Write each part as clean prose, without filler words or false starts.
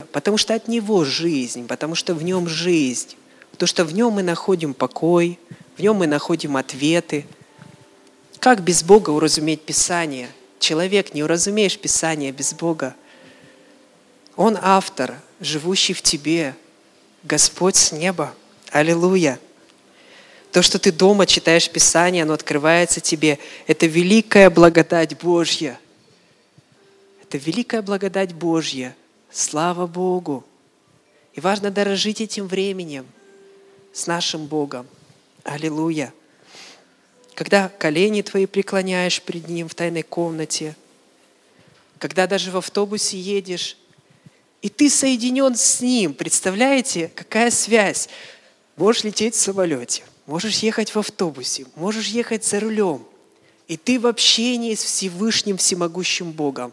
Потому что от Него жизнь, потому что в Нем жизнь. Потому что в Нем мы находим покой, в Нем мы находим ответы. Как без Бога уразуметь Писание? Человек, не уразумеешь Писание без Бога. Он автор, живущий в тебе, Господь с неба. Аллилуйя! То, что ты дома читаешь Писание, оно открывается тебе. Это великая благодать Божья. Это великая благодать Божья. Слава Богу! И важно дорожить этим временем с нашим Богом. Аллилуйя! Когда колени твои преклоняешь пред Ним в тайной комнате, когда даже в автобусе едешь, и ты соединен с Ним. Представляете, какая связь? Можешь лететь в самолете, можешь ехать в автобусе, можешь ехать за рулем, и ты в общении с Всевышним Всемогущим Богом.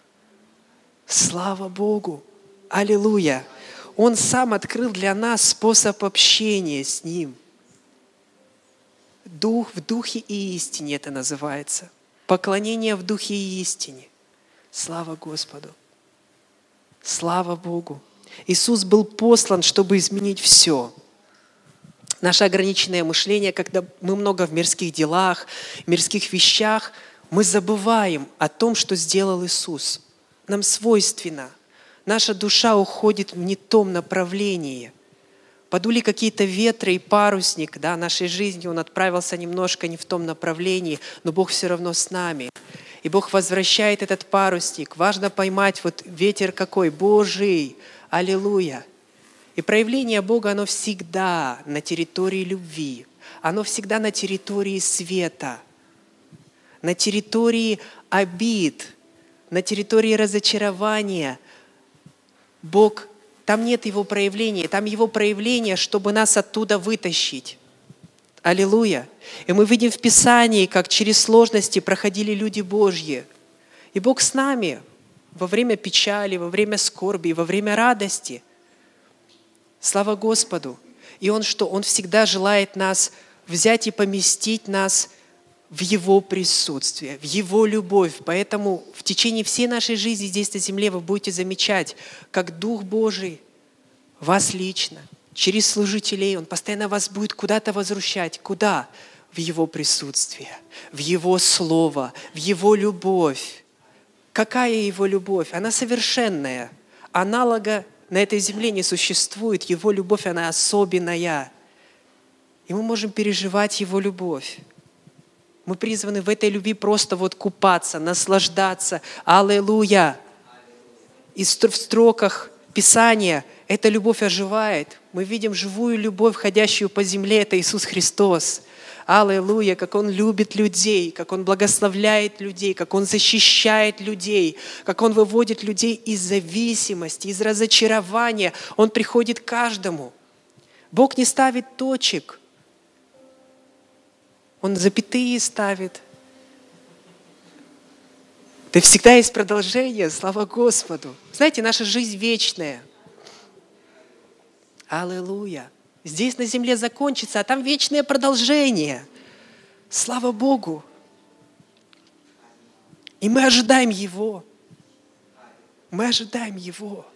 Слава Богу! Аллилуйя! Он сам открыл для нас способ общения с Ним. Дух в духе и истине это называется. Поклонение в духе и истине. Слава Господу! Слава Богу! Иисус был послан, чтобы изменить все. Наше ограниченное мышление, когда мы много в мирских делах, мирских вещах, мы забываем о том, что сделал Иисус. Нам свойственно. Наша душа уходит в не том направлении. Подули какие-то ветры и парусник нашей жизни, он отправился немножко не в том направлении, но Бог все равно с нами. И Бог возвращает этот парусник. Важно поймать ветер какой? Божий. Аллилуйя. И проявление Бога, оно всегда на территории любви. Оно всегда на территории света. На территории обид. На территории разочарования. Бог, там нет Его проявления. Там Его проявление, чтобы нас оттуда вытащить. Аллилуйя. И мы видим в Писании, как через сложности проходили люди Божьи. И Бог с нами во время печали, во время скорби, во время радости. Слава Господу! И Он что? Он всегда желает нас взять и поместить нас в Его присутствие, в Его любовь. Поэтому в течение всей нашей жизни здесь на земле вы будете замечать, как Дух Божий вас лично, через служителей, Он постоянно вас будет куда-то возвращать. Куда? В Его присутствие, в Его Слово, в Его любовь. Какая Его любовь? Она совершенная. Аналога на этой земле не существует. Его любовь, она особенная. И мы можем переживать Его любовь. Мы призваны в этой любви просто купаться, наслаждаться. Аллилуйя! И в строках Писания эта любовь оживает. Мы видим живую любовь, ходящую по земле. Это Иисус Христос. Аллилуйя! Как Он любит людей, как Он благословляет людей, как Он защищает людей, как Он выводит людей из зависимости, из разочарования. Он приходит к каждому. Бог не ставит точек. Он запятые ставит. Да всегда есть продолжение, слава Господу. Знаете, наша жизнь вечная. Аллилуйя. Здесь на земле закончится, а там вечное продолжение. Слава Богу. И мы ожидаем Его. Мы ожидаем Его.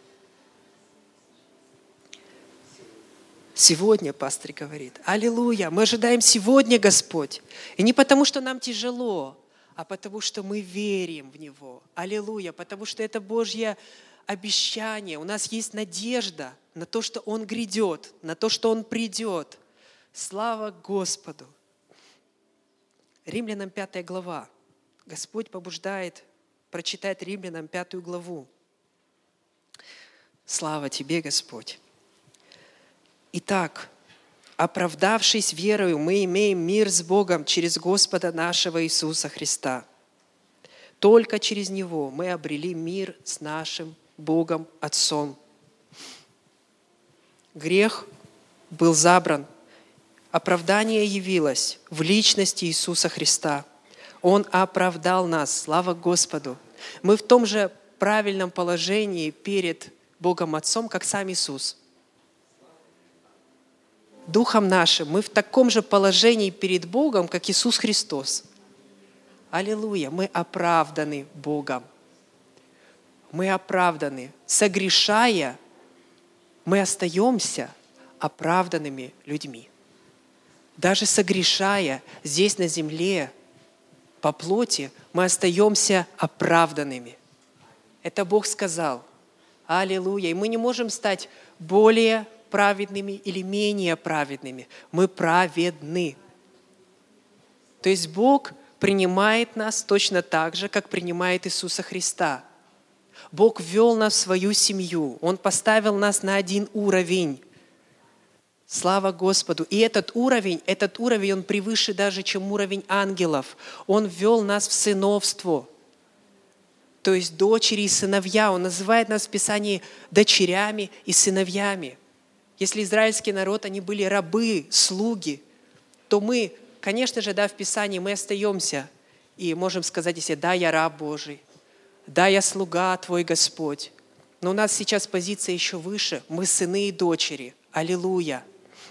Сегодня, пастор говорит, аллилуйя, мы ожидаем сегодня, Господь. И не потому, что нам тяжело, а потому, что мы верим в Него. Аллилуйя, потому что это Божье обещание. У нас есть надежда на то, что Он грядет, на то, что Он придет. Слава Господу. Римлянам 5 глава. Господь побуждает прочитать Римлянам 5 главу. Слава Тебе, Господь. Итак, оправдавшись верою, мы имеем мир с Богом через Господа нашего Иисуса Христа. Только через Него мы обрели мир с нашим Богом Отцом. Грех был забран, оправдание явилось в личности Иисуса Христа. Он оправдал нас, слава Господу. Мы в том же правильном положении перед Богом Отцом, как сам Иисус. Духом нашим мы в таком же положении перед Богом, как Иисус Христос. Аллилуйя! Мы оправданы Богом. Мы оправданы. Согрешая, мы остаемся оправданными людьми. Даже согрешая здесь на земле, по плоти, мы остаемся оправданными. Это Бог сказал. Аллилуйя. И мы не можем стать более праведными или менее праведными. Мы праведны. То есть Бог принимает нас точно так же, как принимает Иисуса Христа. Бог ввел нас в свою семью. Он поставил нас на один уровень. Слава Господу. И этот уровень, он превыше даже, чем уровень ангелов. Он ввел нас в сыновство. То есть дочери и сыновья. Он называет нас в Писании дочерями и сыновьями. Если израильский народ, они были рабы, слуги, то мы, конечно же, в Писании мы остаемся и можем сказать, если да, я раб Божий, да, я слуга Твой Господь. Но у нас сейчас позиция еще выше. Мы сыны и дочери. Аллилуйя.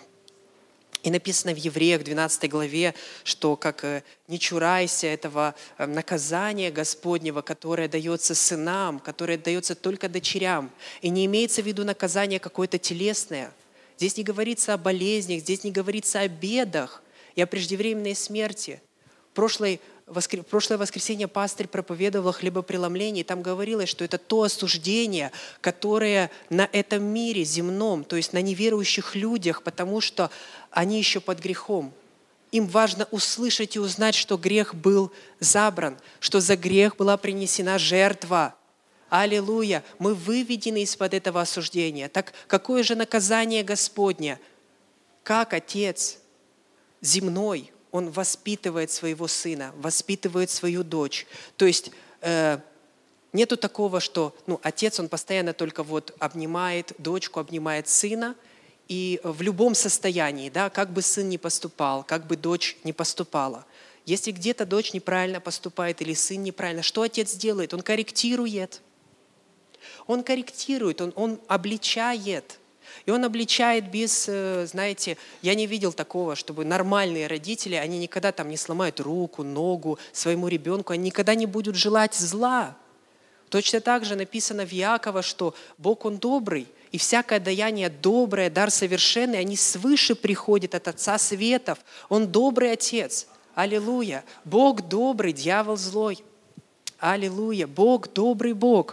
И написано в Евреях 12 главе, что как не чурайся этого наказания Господнего, которое дается сынам, которое дается только дочерям. И не имеется в виду наказание какое-то телесное. Здесь не говорится о болезнях, здесь не говорится о бедах и о преждевременной смерти. Прошлое воскресенье пастырь проповедовал о хлебопреломлении, и там говорилось, что это то осуждение, которое на этом мире земном, то есть на неверующих людях, потому что они еще под грехом. Им важно услышать и узнать, что грех был забран, что за грех была принесена жертва. Аллилуйя! Мы выведены из-под этого осуждения. Так какое же наказание Господне? Как Отец земной, Он воспитывает своего сына, воспитывает свою дочь. То есть нету такого, что отец, он постоянно только обнимает дочку, обнимает сына, и в любом состоянии, как бы сын ни поступал, как бы дочь ни поступала. Если где-то дочь неправильно поступает или сын неправильно, что отец делает? Он корректирует. Он корректирует, он обличает. И он обличает без, знаете, я не видел такого, чтобы нормальные родители, они никогда не сломают руку, ногу своему ребенку, они никогда не будут желать зла. Точно так же написано в Иакова, что Бог, Он добрый, и всякое даяние доброе, дар совершенный, они свыше приходят от Отца Светов. Он добрый Отец. Аллилуйя. Бог добрый, дьявол злой. Аллилуйя. Бог добрый Бог.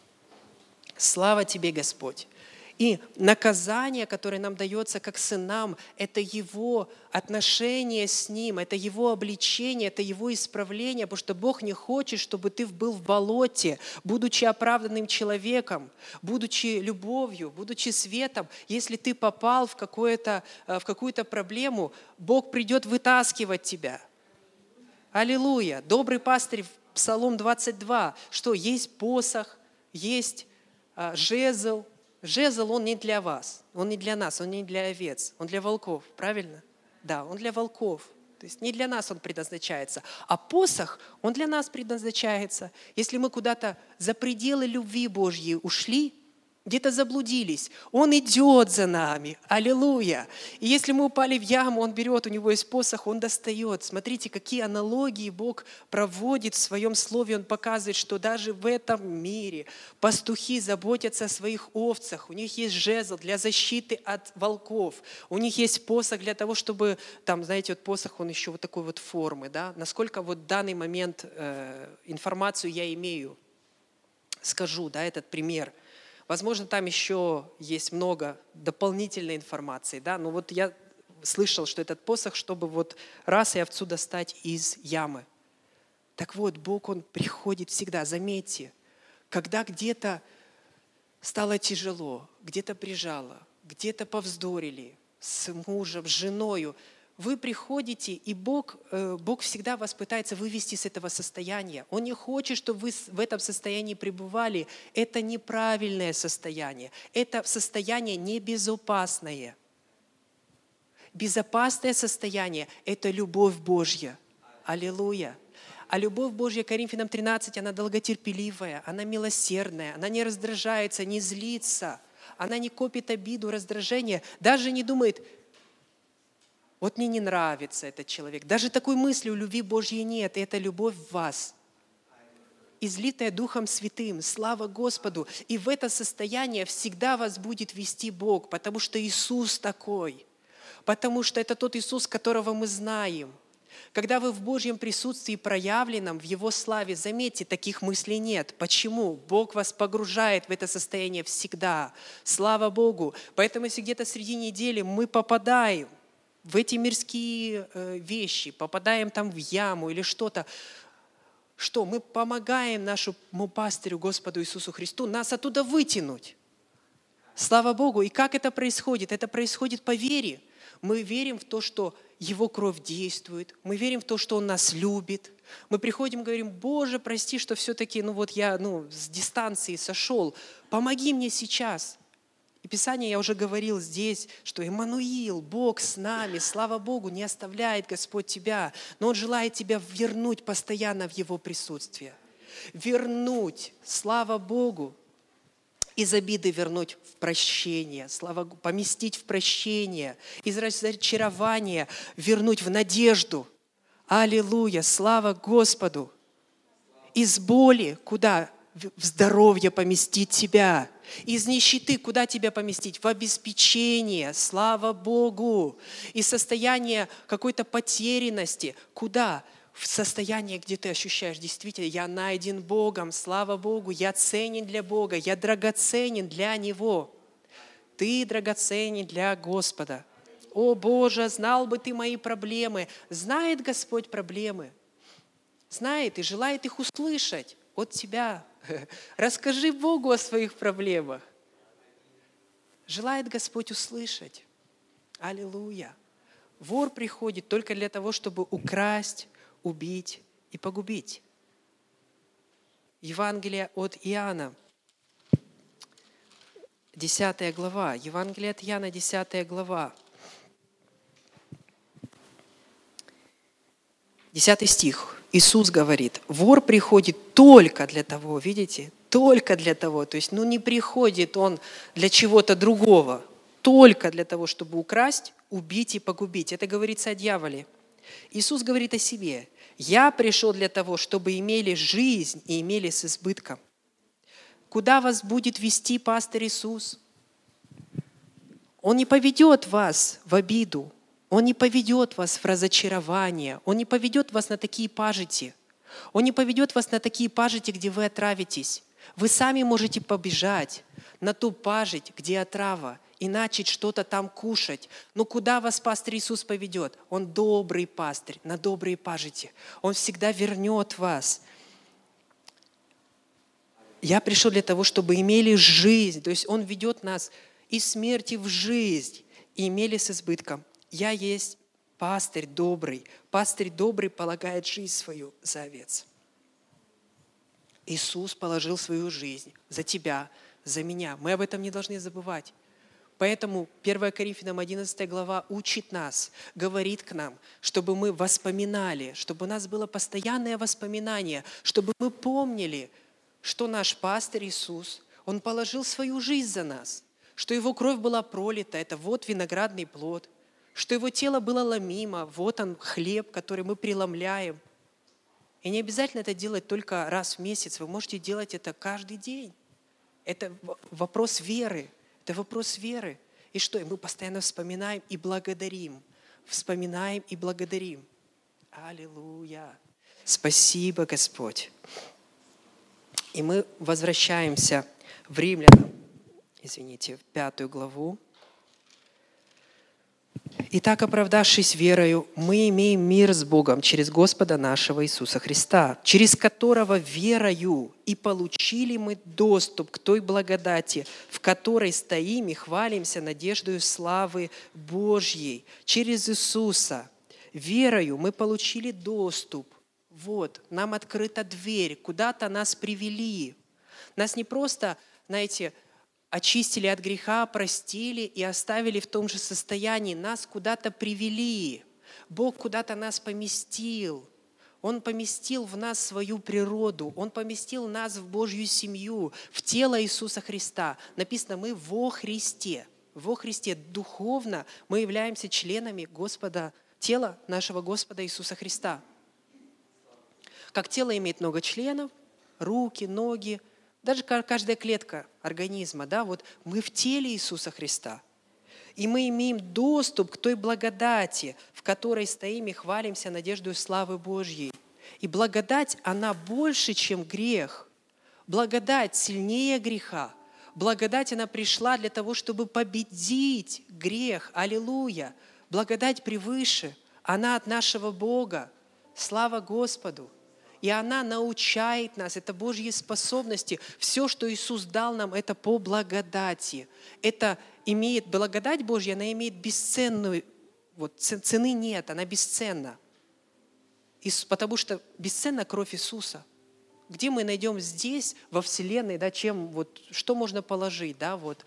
Слава Тебе, Господь. И наказание, которое нам дается как сынам, это Его отношение с Ним, это Его обличение, это Его исправление, потому что Бог не хочет, чтобы ты был в болоте, будучи оправданным человеком, будучи любовью, будучи светом. Если ты попал в какую-то проблему, Бог придет вытаскивать тебя. Аллилуйя! Добрый пастырь, Псалом 22, что есть посох, есть жезл. Жезл, он не для вас, он не для нас, он не для овец, он для волков, правильно? Да, он для волков. То есть не для нас он предназначается. А посох, он для нас предназначается. Если мы куда-то за пределы любви Божьей ушли, где-то заблудились, Он идет за нами. Аллилуйя! И если мы упали в яму, Он берет, у Него есть посох, Он достает. Смотрите, какие аналогии Бог проводит в Своем Слове. Он показывает, что даже в этом мире пастухи заботятся о своих овцах. У них есть жезл для защиты от волков. У них есть посох для того, чтобы, посох, он еще такой формы. Да? Насколько в данный момент информацию я имею, скажу, этот пример. Возможно, там еще есть много дополнительной информации, но я слышал, что этот посох, чтобы раз и овцу достать из ямы. Так Бог, Он приходит всегда, заметьте, когда где-то стало тяжело, где-то прижало, где-то повздорили с мужем, с женою, вы приходите, и Бог всегда вас пытается вывести с этого состояния. Он не хочет, чтобы вы в этом состоянии пребывали. Это неправильное состояние. Это состояние небезопасное. Безопасное состояние – это любовь Божья. Аллилуйя. А любовь Божья, Коринфянам 13, она долготерпеливая, она милосердная, она не раздражается, не злится, она не копит обиду, раздражение, даже не думает, мне не нравится этот человек. Даже такой мысли у любви Божьей нет, и это любовь в вас. излитое Духом Святым. Слава Господу! И в это состояние всегда вас будет вести Бог, потому что Иисус такой. Потому что это тот Иисус, которого мы знаем. Когда вы в Божьем присутствии проявленном, в Его славе, заметьте, таких мыслей нет. Почему? Бог вас погружает в это состояние всегда. Слава Богу! Поэтому, если где-то среди недели мы попадаем в эти мирские вещи, попадаем там в яму или что-то, что мы помогаем нашему пастырю, Господу Иисусу Христу, нас оттуда вытянуть. Слава Богу! И как это происходит? Это происходит по вере. Мы верим в то, что Его кровь действует. Мы верим в то, что Он нас любит. Мы приходим и говорим: Боже, прости, что все-таки я с дистанции сошел. Помоги мне сейчас. И Писание, я уже говорил здесь, что Иммануил, Бог с нами, слава Богу, не оставляет Господь тебя, но Он желает тебя вернуть постоянно в Его присутствие. Вернуть, слава Богу, из обиды вернуть в прощение, поместить в прощение, из разочарования вернуть в надежду. Аллилуйя, слава Господу. Из боли куда? В здоровье поместить тебя. Из нищеты куда тебя поместить? В обеспечение, слава Богу. Из состояния какой-то потерянности куда? В состоянии, где ты ощущаешь, действительно, я найден Богом, слава Богу, я ценен для Бога, я драгоценен для Него. Ты драгоценен для Господа. О Боже, знал бы Ты мои проблемы. Знает Господь проблемы. Знает и желает их услышать от тебя. Расскажи Богу о своих проблемах. Желает Господь услышать. Аллилуйя. Вор приходит только для того, чтобы украсть, убить и погубить. Евангелие от Иоанна, 10 глава. Евангелие от Иоанна, 10 глава. 10 стих. Иисус говорит: вор приходит только для того, видите, только для того, то есть не приходит он для чего-то другого, только для того, чтобы украсть, убить и погубить. Это говорится о дьяволе. Иисус говорит о себе: «Я пришел для того, чтобы имели жизнь и имели с избытком». Куда вас будет вести пастырь Иисус? Он не поведет вас в обиду, Он не поведет вас в разочарование, Он не поведет вас на такие пажити, Он не поведет вас на такие пажити, где вы отравитесь. Вы сами можете побежать на ту пажить, где отрава, и начать что-то там кушать. Но куда вас пастырь Иисус поведет? Он добрый пастырь, на добрые пажити. Он всегда вернет вас. Я пришел для того, чтобы имели жизнь. То есть Он ведет нас из смерти в жизнь и имели с избытком. Я есть пастырь добрый. Пастырь добрый полагает жизнь свою за овец. Иисус положил свою жизнь за тебя, за меня. Мы об этом не должны забывать. Поэтому 1 Коринфянам 11 глава учит нас, говорит к нам, чтобы мы воспоминали, чтобы у нас было постоянное воспоминание, чтобы мы помнили, что наш пастырь Иисус, Он положил свою жизнь за нас, что Его кровь была пролита, это вот виноградный плод, что Его тело было ломимо, вот Он хлеб, который мы преломляем. И не обязательно это делать только раз в месяц, вы можете делать это каждый день. Это вопрос веры. Это вопрос веры. И что? И мы постоянно вспоминаем и благодарим. Вспоминаем и благодарим. Аллилуйя. Спасибо, Господь. И мы возвращаемся в Римлянам, в 5 главу. «Итак, оправдавшись верою, мы имеем мир с Богом через Господа нашего Иисуса Христа, через которого верою и получили мы доступ к той благодати, в которой стоим и хвалимся надеждою славы Божьей». Через Иисуса верою мы получили доступ. Вот, нам открыта дверь, куда-то нас привели. Нас не просто, очистили от греха, простили и оставили в том же состоянии. Нас куда-то привели. Бог куда-то нас поместил. Он поместил в нас свою природу. Он поместил нас в Божью семью, в тело Иисуса Христа. Написано, мы во Христе. Во Христе духовно мы являемся членами Господа, тела нашего Господа Иисуса Христа. Как тело имеет много членов, руки, ноги, даже каждая клетка организма, да, вот мы в теле Иисуса Христа. И мы имеем доступ к той благодати, в которой стоим и хвалимся надеждой славы Божьей. И благодать, она больше, чем грех. Благодать сильнее греха. Благодать, она пришла для того, чтобы победить грех. Аллилуйя! Благодать превыше. Она от нашего Бога. Слава Господу! И она научает нас, это Божьи способности. Все, что Иисус дал нам, это по благодати. Это имеет, благодать Божья, она имеет бесценную, вот цены нет, она бесценна. Потому что бесценна кровь Иисуса. Где мы найдем здесь, во Вселенной, да, чем, вот, что можно положить, да, вот.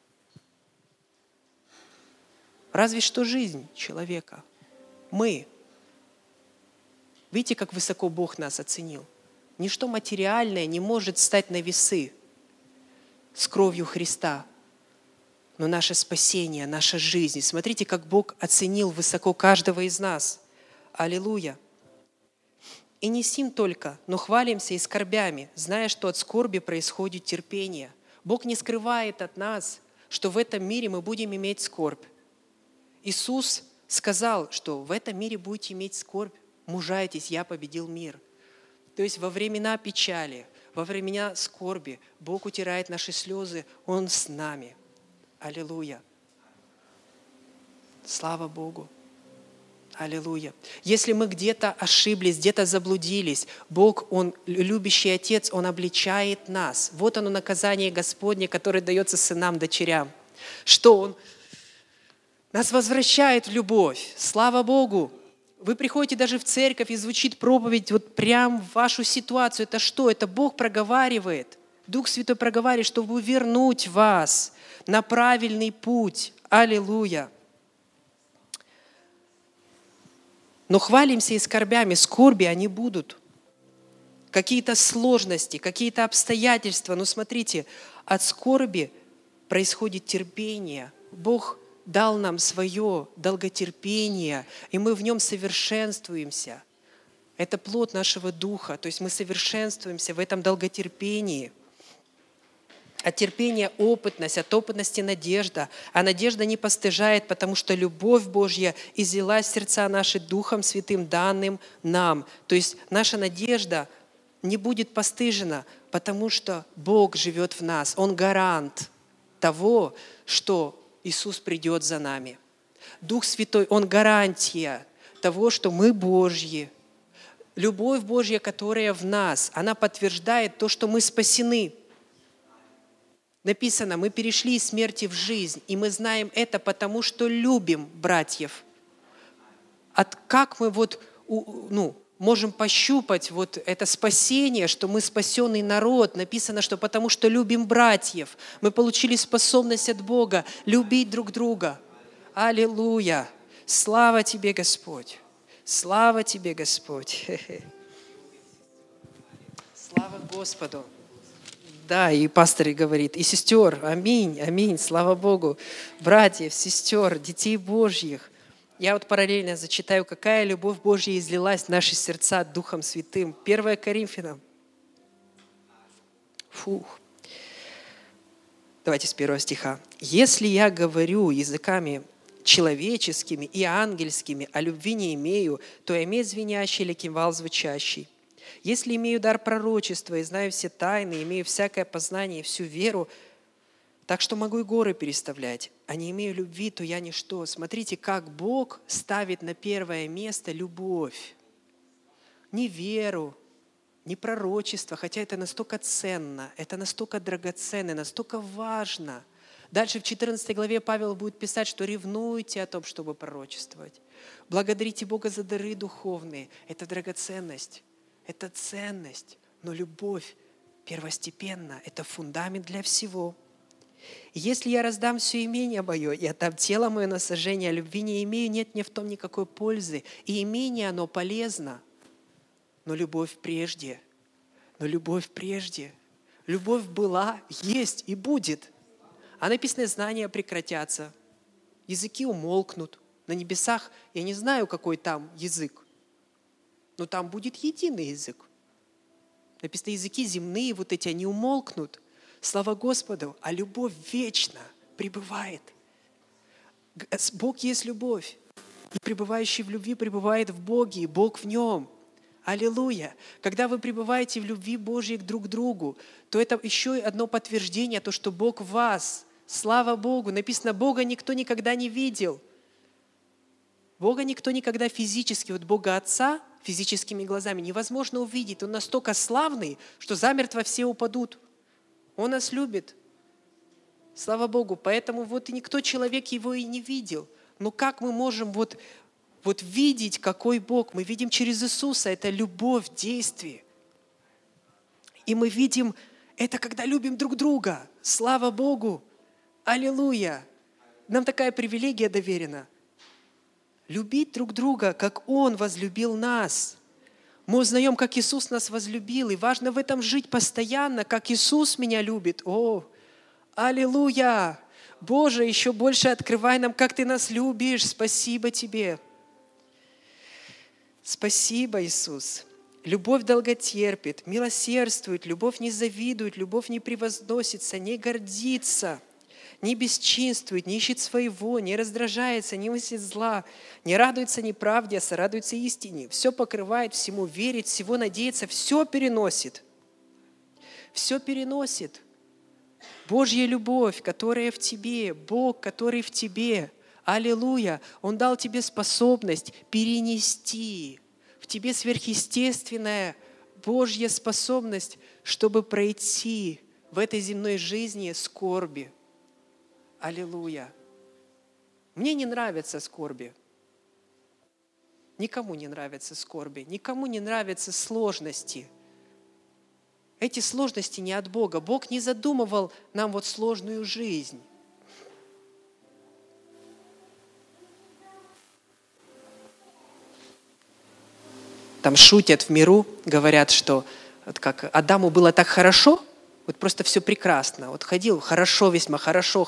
Разве что жизнь человека. Мы. Видите, как высоко Бог нас оценил? Ничто материальное не может стать на весы с кровью Христа. Но наше спасение, наша жизнь. Смотрите, как Бог оценил высоко каждого из нас. Аллилуйя. И не сим только, но хвалимся и скорбями, зная, что от скорби происходит терпение. Бог не скрывает от нас, что в этом мире мы будем иметь скорбь. Иисус сказал, что в этом мире будете иметь скорбь. Мужайтесь, я победил мир. То есть во времена печали, во времена скорби Бог утирает наши слезы, Он с нами. Аллилуйя. Слава Богу. Аллилуйя. Если мы где-то ошиблись, где-то заблудились, Бог, Он любящий Отец, Он обличает нас. Вот оно наказание Господне, которое дается сынам, дочерям. Что Он нас возвращает в любовь. Слава Богу. Вы приходите даже в церковь, и звучит проповедь вот прям в вашу ситуацию. Это что? Это Бог проговаривает. Дух Святой проговаривает, чтобы вернуть вас на правильный путь. Аллилуйя. Но хвалимся и скорбями. Скорби они будут. Какие-то сложности, какие-то обстоятельства. Но смотрите, от скорби происходит терпение. Бог дал нам свое долготерпение, и мы в нем совершенствуемся. Это плод нашего духа, то есть мы совершенствуемся в этом долготерпении. От терпения опытность, от опытности надежда. А надежда не постыжает, потому что любовь Божья излилась в сердца наши Духом Святым, данным нам. То есть наша надежда не будет постыжена, потому что Бог живет в нас. Он гарант того, что Иисус придет за нами. Дух Святой, Он гарантия того, что мы Божьи. Любовь Божья, которая в нас, она подтверждает то, что мы спасены. Написано, мы перешли из смерти в жизнь, и мы знаем это потому, что любим братьев. Как мы можем пощупать вот это спасение, что мы спасенный народ. Написано, что потому что любим братьев. Мы получили способность от Бога любить друг друга. Аллилуйя! Слава Тебе, Господь! Слава Тебе, Господь! Слава Господу! Да, и пастор говорит, и сестер, аминь, аминь, слава Богу, братьев, сестер, детей Божьих. Я вот параллельно зачитаю, какая любовь Божья излилась в наши сердца Духом Святым. 1 Коринфянам. Давайте с 1 стиха. «Если я говорю языками человеческими и ангельскими, а любви не имею, то я имею звенящий или кимвал звучащий. Если имею дар пророчества и знаю все тайны, имею всякое познание и всю веру, так что могу и горы переставлять, а не имею любви, то я ничто». Смотрите, как Бог ставит на первое место любовь. Не веру, не пророчество, хотя это настолько ценно, это настолько драгоценно, настолько важно. Дальше в 14 главе Павел будет писать, что ревнуйте о том, чтобы пророчествовать. Благодарите Бога за дары духовные. Это драгоценность, это ценность, но любовь первостепенна, это фундамент для всего. Если я раздам все имение мое и отдам тело мое на сожжение, а любви не имею, нет мне в том никакой пользы. И имение оно полезно, но любовь прежде. Но любовь прежде. Любовь была, есть и будет. А написано, знания прекратятся, языки умолкнут. На небесах я не знаю, какой там язык, но там будет единый язык. Написано, языки земные вот эти, они умолкнут. Слава Господу, а любовь вечно пребывает. Бог есть любовь. И пребывающий в любви пребывает в Боге, и Бог в нем. Аллилуйя! Когда вы пребываете в любви Божьей друг к другу, то это еще одно подтверждение, то, что Бог в вас. Слава Богу! Написано, Бога никто никогда не видел. Бога никто никогда физически, вот Бога Отца физическими глазами невозможно увидеть. Он настолько славный, что замертво все упадут. Он нас любит. Слава Богу! Поэтому вот и никто человек его и не видел. Но как мы можем вот видеть, какой Бог? Мы видим через Иисуса. Это любовь в действии. И мы видим это, когда любим друг друга. Слава Богу! Аллилуйя! Нам такая привилегия доверена. Любить друг друга, как Он возлюбил нас. Мы узнаем, как Иисус нас возлюбил. И важно в этом жить постоянно, как Иисус меня любит. О, аллилуйя! Боже, еще больше открывай нам, как Ты нас любишь. Спасибо Тебе. Спасибо, Иисус. Любовь долготерпит, милосердствует, любовь не завидует, любовь не превозносится, не гордится, не бесчинствует, не ищет своего, не раздражается, не мыслит зла, не радуется неправде, а сорадуется истине. Все покрывает, всему верит, всего надеется, все переносит. Все переносит. Божья любовь, которая в тебе, Бог, который в тебе. Аллилуйя! Он дал тебе способность перенести. В тебе сверхъестественная Божья способность, чтобы пройти в этой земной жизни скорби. Аллилуйя! Мне не нравятся скорби. Никому не нравятся скорби. Никому не нравятся сложности. Эти сложности не от Бога. Бог не задумывал нам вот сложную жизнь. Там шутят в миру, говорят, что вот как Адаму было так хорошо, вот просто все прекрасно. Вот ходил хорошо, весьма хорошо.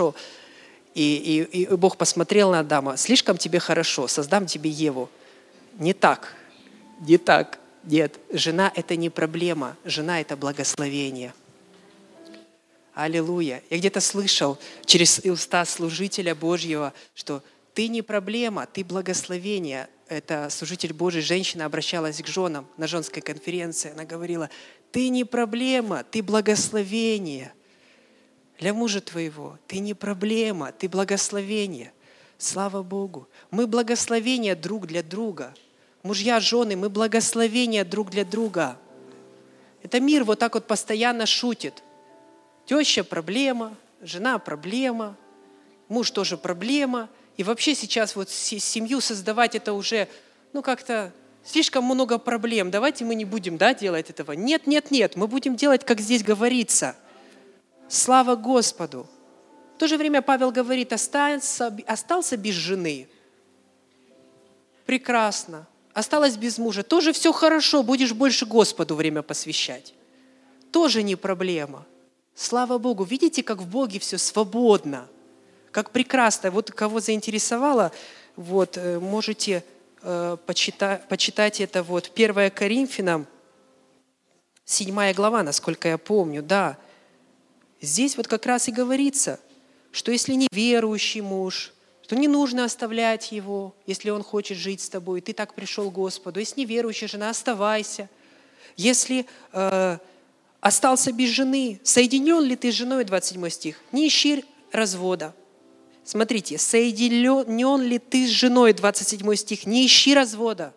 И Бог посмотрел на Адама, слишком тебе хорошо, создам тебе Еву. Не так. Нет, жена – это не проблема, жена – это благословение. Аллилуйя. Я где-то слышал через уста служителя Божьего, что ты не проблема, ты благословение. Это служитель Божий, женщина обращалась к женам на женской конференции. Она говорила, ты не проблема, ты благословение. Для мужа твоего ты не проблема, ты благословение. Слава Богу. Мы благословение друг для друга. Мужья, жены, мы благословение друг для друга. Это мир вот так вот постоянно шутит. Теща – проблема, жена – проблема, муж тоже проблема. И вообще сейчас вот семью создавать это уже, как-то слишком много проблем. Давайте мы не будем, делать этого. Нет, мы будем делать, как здесь говорится. Слава Господу. В то же время Павел говорит, остался без жены. Прекрасно. Осталась без мужа. Тоже все хорошо, будешь больше Господу время посвящать. Тоже не проблема. Слава Богу. Видите, как в Боге все свободно. Как прекрасно. Вот кого заинтересовало, можете почитать это 1 Коринфянам, 7 глава, насколько я помню, да. Здесь как раз и говорится, что если неверующий муж, то не нужно оставлять его, если он хочет жить с тобой, ты так пришел к Господу. Если неверующая жена, оставайся. Если остался без жены, соединен ли ты с женой, 27 стих, не ищи развода. Смотрите, соединен ли ты с женой, 27 стих, не ищи развода.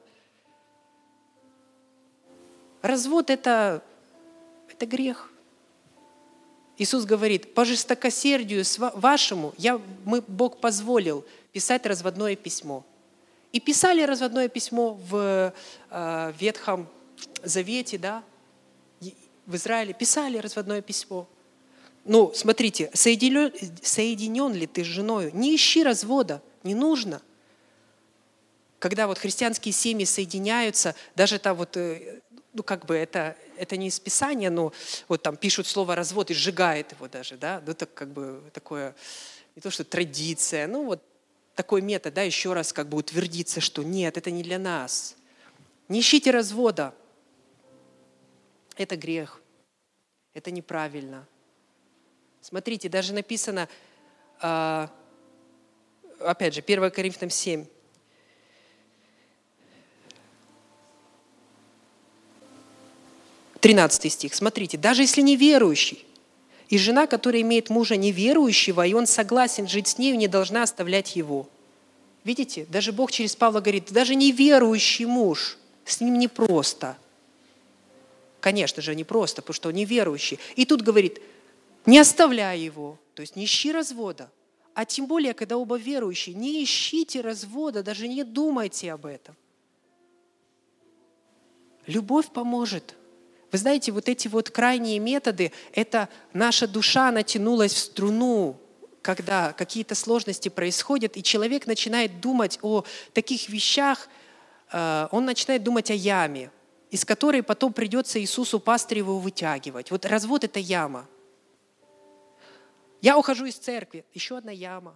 Развод – это грех. Иисус говорит, по жестокосердию вашему Бог позволил писать разводное письмо. И писали разводное письмо в Ветхом Завете, да? В Израиле писали разводное письмо. Смотрите, соединен ли ты с женой? Не ищи развода, не нужно. Когда христианские семьи соединяются, даже это это не из Писания, но там пишут слово «развод» и сжигает его даже, да? Это такое, не то что традиция, такой метод, да, еще раз утвердиться, что нет, это не для нас. Не ищите развода. Это грех. Это неправильно. Смотрите, даже написано, опять же, 1 Коринфянам 7. Тринадцатый стих. Смотрите, даже если неверующий, и жена, которая имеет мужа неверующего, и он согласен жить с нею, не должна оставлять его. Видите, даже Бог через Павла говорит, даже неверующий муж, с ним непросто. Конечно же, непросто, потому что он неверующий. И тут говорит, не оставляй его, то есть не ищи развода. А тем более, когда оба верующие, не ищите развода, даже не думайте об этом. Любовь поможет. Вы знаете, вот эти вот крайние методы, это наша душа натянулась в струну, когда какие-то сложности происходят, и человек начинает думать о таких вещах, он начинает думать о яме, из которой потом придется Иисусу Пастыреву вытягивать. Вот развод – это яма. Я ухожу из церкви, еще одна яма.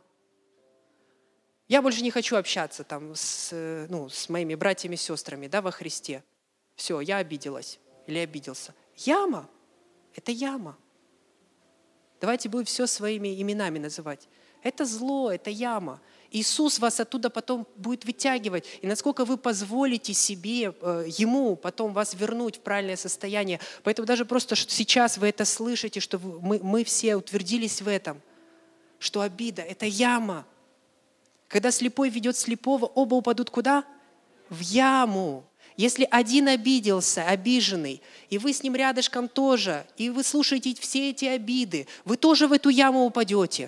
Я больше не хочу общаться там с моими братьями и сестрами, да, во Христе. Все, я обиделась или обиделся. Яма – это яма. Давайте будем все своими именами называть. Это зло, это яма. Иисус вас оттуда потом будет вытягивать. И насколько вы позволите себе, Ему потом вас вернуть в правильное состояние. Поэтому даже просто что сейчас вы это слышите, что мы все утвердились в этом, что обида – это яма. Когда слепой ведет слепого, оба упадут куда? В яму. Если один обиделся, обиженный, и вы с ним рядышком тоже, и вы слушаете все эти обиды, вы тоже в эту яму упадете.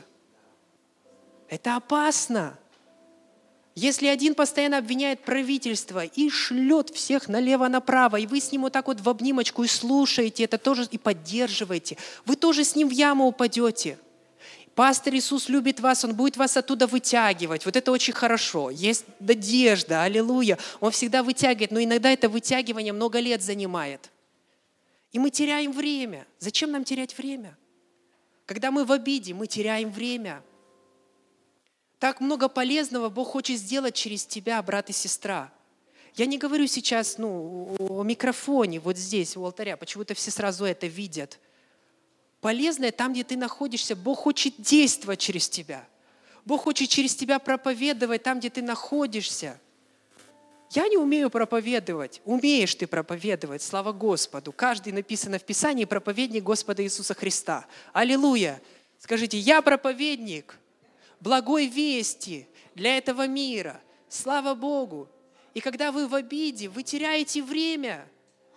Это опасно. Если один постоянно обвиняет правительство и шлет всех налево-направо, и вы с ним вот так вот в обнимочку и слушаете это тоже, и поддерживаете, вы тоже с ним в яму упадете. Пастор Иисус любит вас, Он будет вас оттуда вытягивать. Вот это очень хорошо. Есть надежда, аллилуйя. Он всегда вытягивает, но иногда это вытягивание много лет занимает. И мы теряем время. Зачем нам терять время? Когда мы в обиде, мы теряем время. Так много полезного Бог хочет сделать через тебя, брат и сестра. Я не говорю сейчас о микрофоне вот здесь, у алтаря. Почему-то все сразу это видят. Полезное там, где ты находишься, Бог хочет действовать через тебя. Бог хочет через тебя проповедовать там, где ты находишься. Я не умею проповедовать. Умеешь ты проповедовать, слава Господу. Каждый, написано в Писании, проповедник Господа Иисуса Христа. Аллилуйя. Скажите, я проповедник благой вести для этого мира. Слава Богу. И когда вы в обиде, вы теряете время.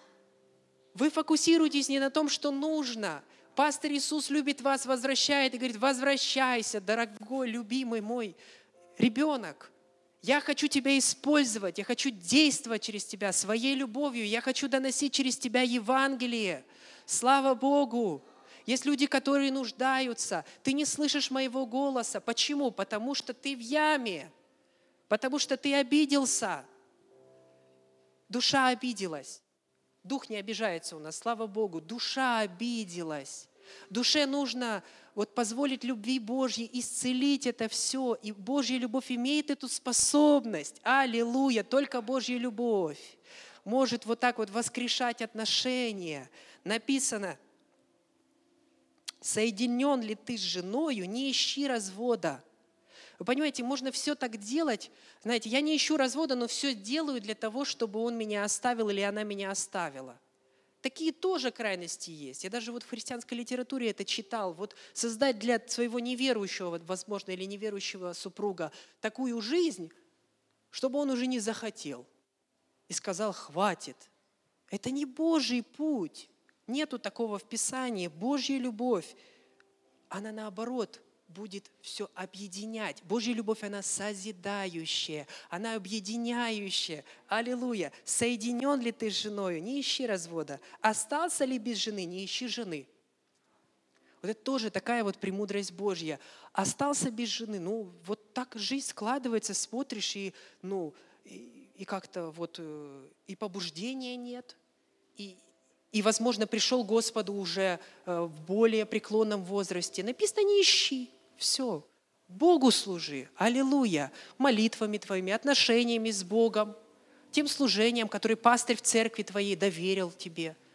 Вы фокусируетесь не на том, что нужно. Пастор Иисус любит вас, возвращает и говорит, возвращайся, дорогой, любимый мой ребенок. Я хочу тебя использовать, я хочу действовать через тебя своей любовью, я хочу доносить через тебя Евангелие. Слава Богу! Есть люди, которые нуждаются. Ты не слышишь моего голоса. Почему? Потому что ты в яме. Потому что ты обиделся. Душа обиделась. Дух не обижается у нас, слава Богу. Душа обиделась. Душе нужно позволить любви Божьей исцелить это все. И Божья любовь имеет эту способность. Аллилуйя! Только Божья любовь может вот так вот воскрешать отношения. Написано, соединен ли ты с женою, не ищи развода. Вы понимаете, можно все так делать. Знаете, я не ищу развода, но все делаю для того, чтобы он меня оставил или она меня оставила. Такие тоже крайности есть. Я даже в христианской литературе это читал. Создать для своего неверующего, возможно, или неверующего супруга такую жизнь, чтобы он уже не захотел. И сказал, хватит. Это не Божий путь. Нету такого в Писании. Божья любовь, она наоборот будет все объединять. Божья любовь, она созидающая, она объединяющая. Аллилуйя. Соединен ли ты с женой? Не ищи развода. Остался ли без жены? Не ищи жены. Вот это тоже такая премудрость Божья. Остался без жены. Вот так жизнь складывается, смотришь, и как-то и побуждения нет, и, возможно, пришел к Господу уже в более преклонном возрасте. Написано, не ищи. Все. Богу служи. Аллилуйя. Молитвами твоими, отношениями с Богом, тем служением, которое пастырь в церкви твоей доверил тебе.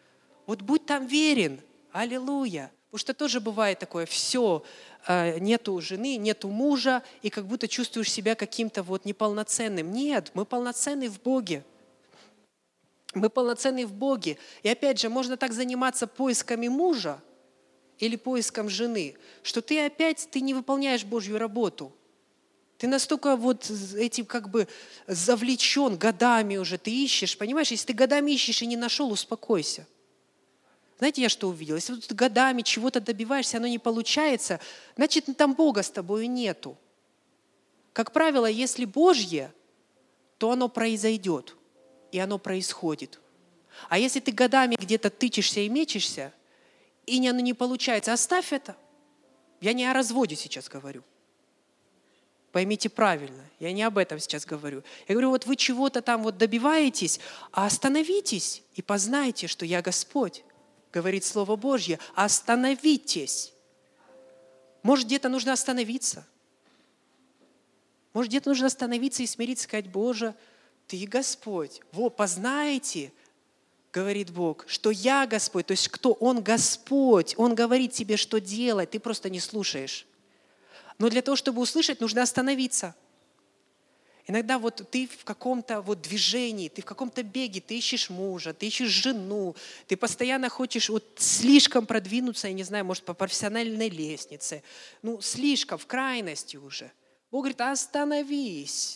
Вот будь там верен. Аллилуйя. Потому что тоже бывает такое, все, нету жены, нету мужа, и как будто чувствуешь себя каким-то вот неполноценным. Нет, мы полноценны в Боге. Мы полноценны в Боге. И опять же, можно так заниматься поисками мужа или поиском жены, что ты не выполняешь Божью работу. Ты настолько вот этим как бы завлечен годами уже, ты ищешь, понимаешь? Если ты годами ищешь и не нашел, успокойся. Знаете, я что увидела? Если ты годами чего-то добиваешься, оно не получается, значит, там Бога с тобой нету. Как правило, если Божье, то оно произойдет, и оно происходит. А если ты годами где-то тычешься и мечешься, и оно не получается, оставь это. Я не о разводе сейчас говорю. Поймите правильно, я не об этом сейчас говорю. Я говорю, вот вы чего-то там вот добиваетесь, а остановитесь и познайте, что я Господь. Говорит Слово Божье, остановитесь. Может, где-то нужно остановиться. Может, где-то нужно остановиться и смириться, сказать, Боже, Ты Господь. Познаете, говорит Бог, что я Господь. То есть кто? Он Господь. Он говорит тебе, что делать. Ты просто не слушаешь. Но для того, чтобы услышать, нужно остановиться. Иногда вот ты в каком-то вот движении, ты в каком-то беге, ты ищешь мужа, ты ищешь жену, ты постоянно хочешь вот слишком продвинуться, я не знаю, может, по профессиональной лестнице. Слишком, в крайности уже. Бог говорит, остановись.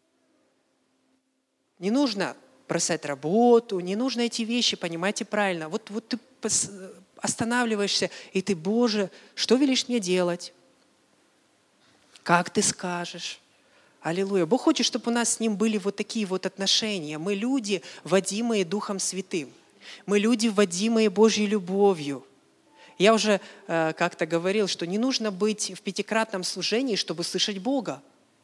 Не нужно бросать работу, не нужно эти вещи, понимаете правильно. Вот ты останавливаешься, и ты, Боже, что велишь мне делать? Как ты скажешь? Аллилуйя. Бог хочет, чтобы у нас с Ним были вот такие вот отношения. Мы люди, водимые Духом Святым. Мы люди, водимые Божьей любовью. Я уже как-то говорил, что не нужно быть в пятикратном служении, чтобы слышать Бога.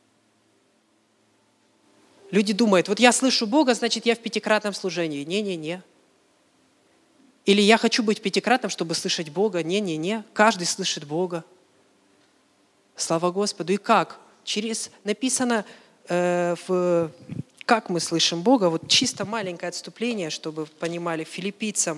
Люди думают, вот я слышу Бога, значит, я в пятикратном служении. Не-не-не. Или я хочу быть пятикратным, чтобы слышать Бога. Не-не-не. Каждый слышит Бога. Слава Господу. И как? Написано, как мы слышим Бога, вот чисто маленькое отступление, чтобы понимали, Филиппийцам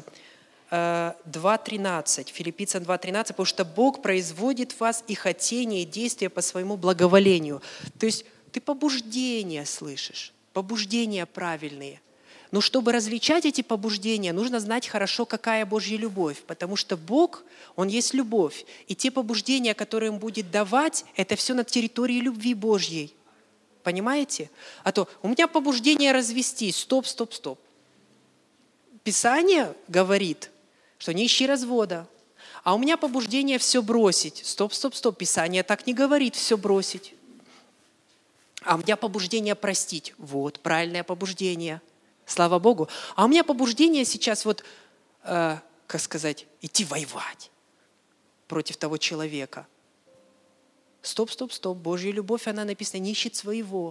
2:13. Филиппийцам 2:13, потому что Бог производит в вас и хотение, и действия по своему благоволению. То есть ты побуждения слышишь, побуждения правильные. Но чтобы различать эти побуждения, нужно знать хорошо, какая Божья любовь, потому что Бог, Он есть любовь. И те побуждения, которые Он будет давать, это все на территории любви Божьей. Понимаете? А то у меня побуждение развестись. Стоп. Писание говорит, что не ищи развода. А у меня побуждение все бросить. Стоп. Писание так не говорит, все бросить. А у меня побуждение простить. Вот, правильное побуждение. Слава Богу. А у меня побуждение сейчас идти воевать против того человека. Стоп. Божья любовь, она написана, не ищет своего.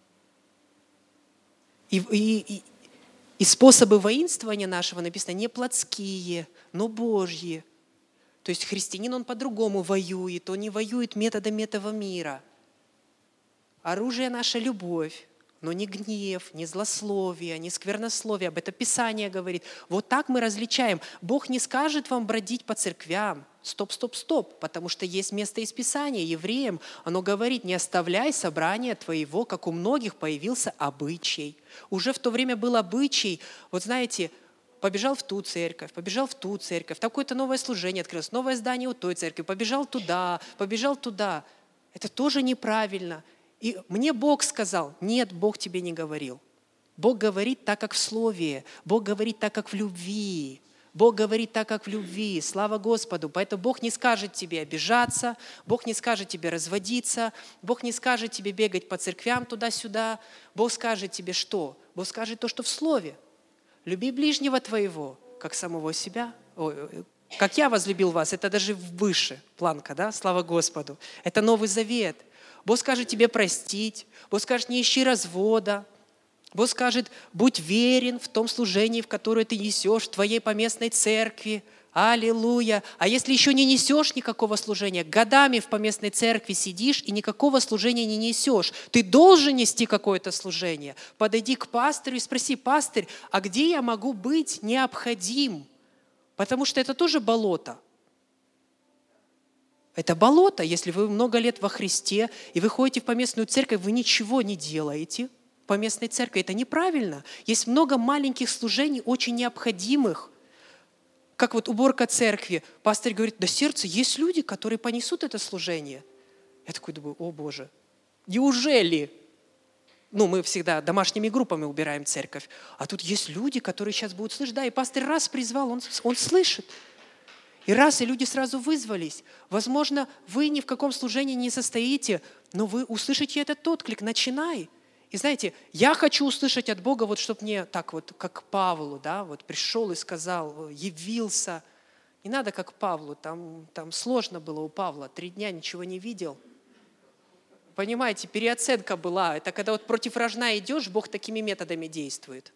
И способы воинствования нашего написано не плотские, но Божьи. То есть христианин, он по-другому воюет, он не воюет методами этого мира. Оружие наша любовь. Но не гнев, не злословие, не сквернословие. Об этом Писание говорит. Вот так мы различаем. Бог не скажет вам бродить по церквям. Стоп. Потому что есть место из Писания. Евреям оно говорит, не оставляй собрания твоего, как у многих появился обычай. Уже в то время был обычай, вот знаете, побежал в ту церковь, такое-то новое служение открылось, новое здание у той церкви, побежал туда. Это тоже неправильно. И мне Бог сказал, нет, Бог тебе не говорил. Бог говорит так, как в Слове. Бог говорит так, как в любви. Бог говорит так, как в любви. Слава Господу. Поэтому Бог не скажет тебе обижаться, Бог не скажет тебе разводиться, Бог не скажет тебе бегать по церквям туда-сюда. Бог скажет тебе что? Бог скажет то, что в Слове. Люби ближнего твоего, как самого себя. Как я возлюбил вас, это даже выше планка, да? Слава Господу. Это Новый Завет. Бог скажет тебе простить, Бог скажет, не ищи развода, Бог скажет, будь верен в том служении, в которое ты несешь, в твоей поместной церкви. Аллилуйя. А если еще не несешь никакого служения, годами в поместной церкви сидишь и никакого служения не несешь, ты должен нести какое-то служение. Подойди к пастырю и спроси, пастырь, а где я могу быть необходим? Потому что это тоже болото. Это болото, если вы много лет во Христе, и вы ходите в поместную церковь, вы ничего не делаете в поместной церкви. Это неправильно. Есть много маленьких служений, очень необходимых. Как вот уборка церкви. Пастор говорит, до сердца есть люди, которые понесут это служение. Я такой думаю, о Боже, неужели? Мы всегда домашними группами убираем церковь. А тут есть люди, которые сейчас будут слышать. Да, и пастор раз призвал, он слышит. И люди сразу вызвались. Возможно, вы ни в каком служении не состоите, но вы услышите этот отклик. Начинай. И знаете, я хочу услышать от Бога, вот чтобы мне так вот, как Павлу, да, вот пришел и сказал, явился. Не надо как Павлу, там сложно было у Павла, 3 дня ничего не видел. Понимаете, переоценка была. Это когда вот против рожна идешь, Бог такими методами действует.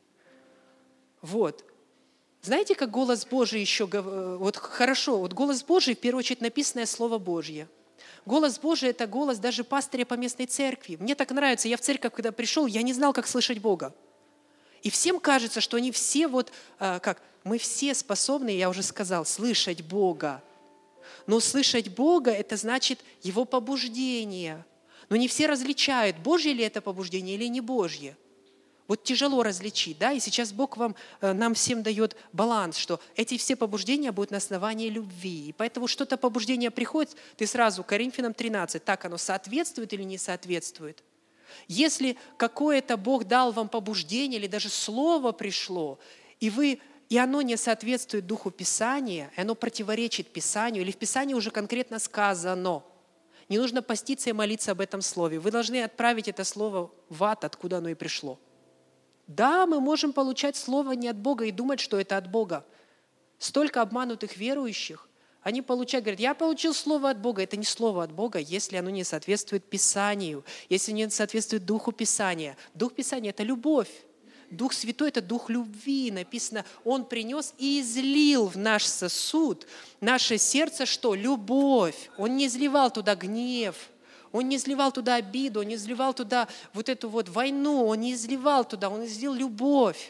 Вот. Знаете, как голос Божий еще, вот хорошо, вот голос Божий, в первую очередь, написанное Слово Божье. Голос Божий – это голос даже пастыря по местной церкви. Мне так нравится, я в церковь, когда пришел, я не знал, как слышать Бога. И всем кажется, что они все мы все способны, я уже сказал, слышать Бога. Но слышать Бога – это значит Его побуждение. Но не все различают, Божье ли это побуждение или не Божье. Вот тяжело различить, да, и сейчас Бог нам всем дает баланс, что эти все побуждения будут на основании любви. И поэтому что-то побуждение приходит, ты сразу, Коринфянам 13, так оно соответствует или не соответствует. Если какое-то Бог дал вам побуждение, или даже слово пришло, и оно не соответствует Духу Писания, и оно противоречит Писанию, или в Писании уже конкретно сказано, не нужно поститься и молиться об этом слове. Вы должны отправить это слово в ад, откуда оно и пришло. Да, мы можем получать слово не от Бога и думать, что это от Бога. Столько обманутых верующих, они говорят, я получил слово от Бога. Это не слово от Бога, если оно не соответствует Писанию, если не соответствует Духу Писания. Дух Писания – это любовь. Дух Святой – это Дух любви. Написано, Он принес и излил в наш сосуд, наше сердце что? Любовь. Он не изливал туда гнев. Он не изливал туда обиду, он не изливал туда вот эту вот войну, он не изливал туда, он излил любовь.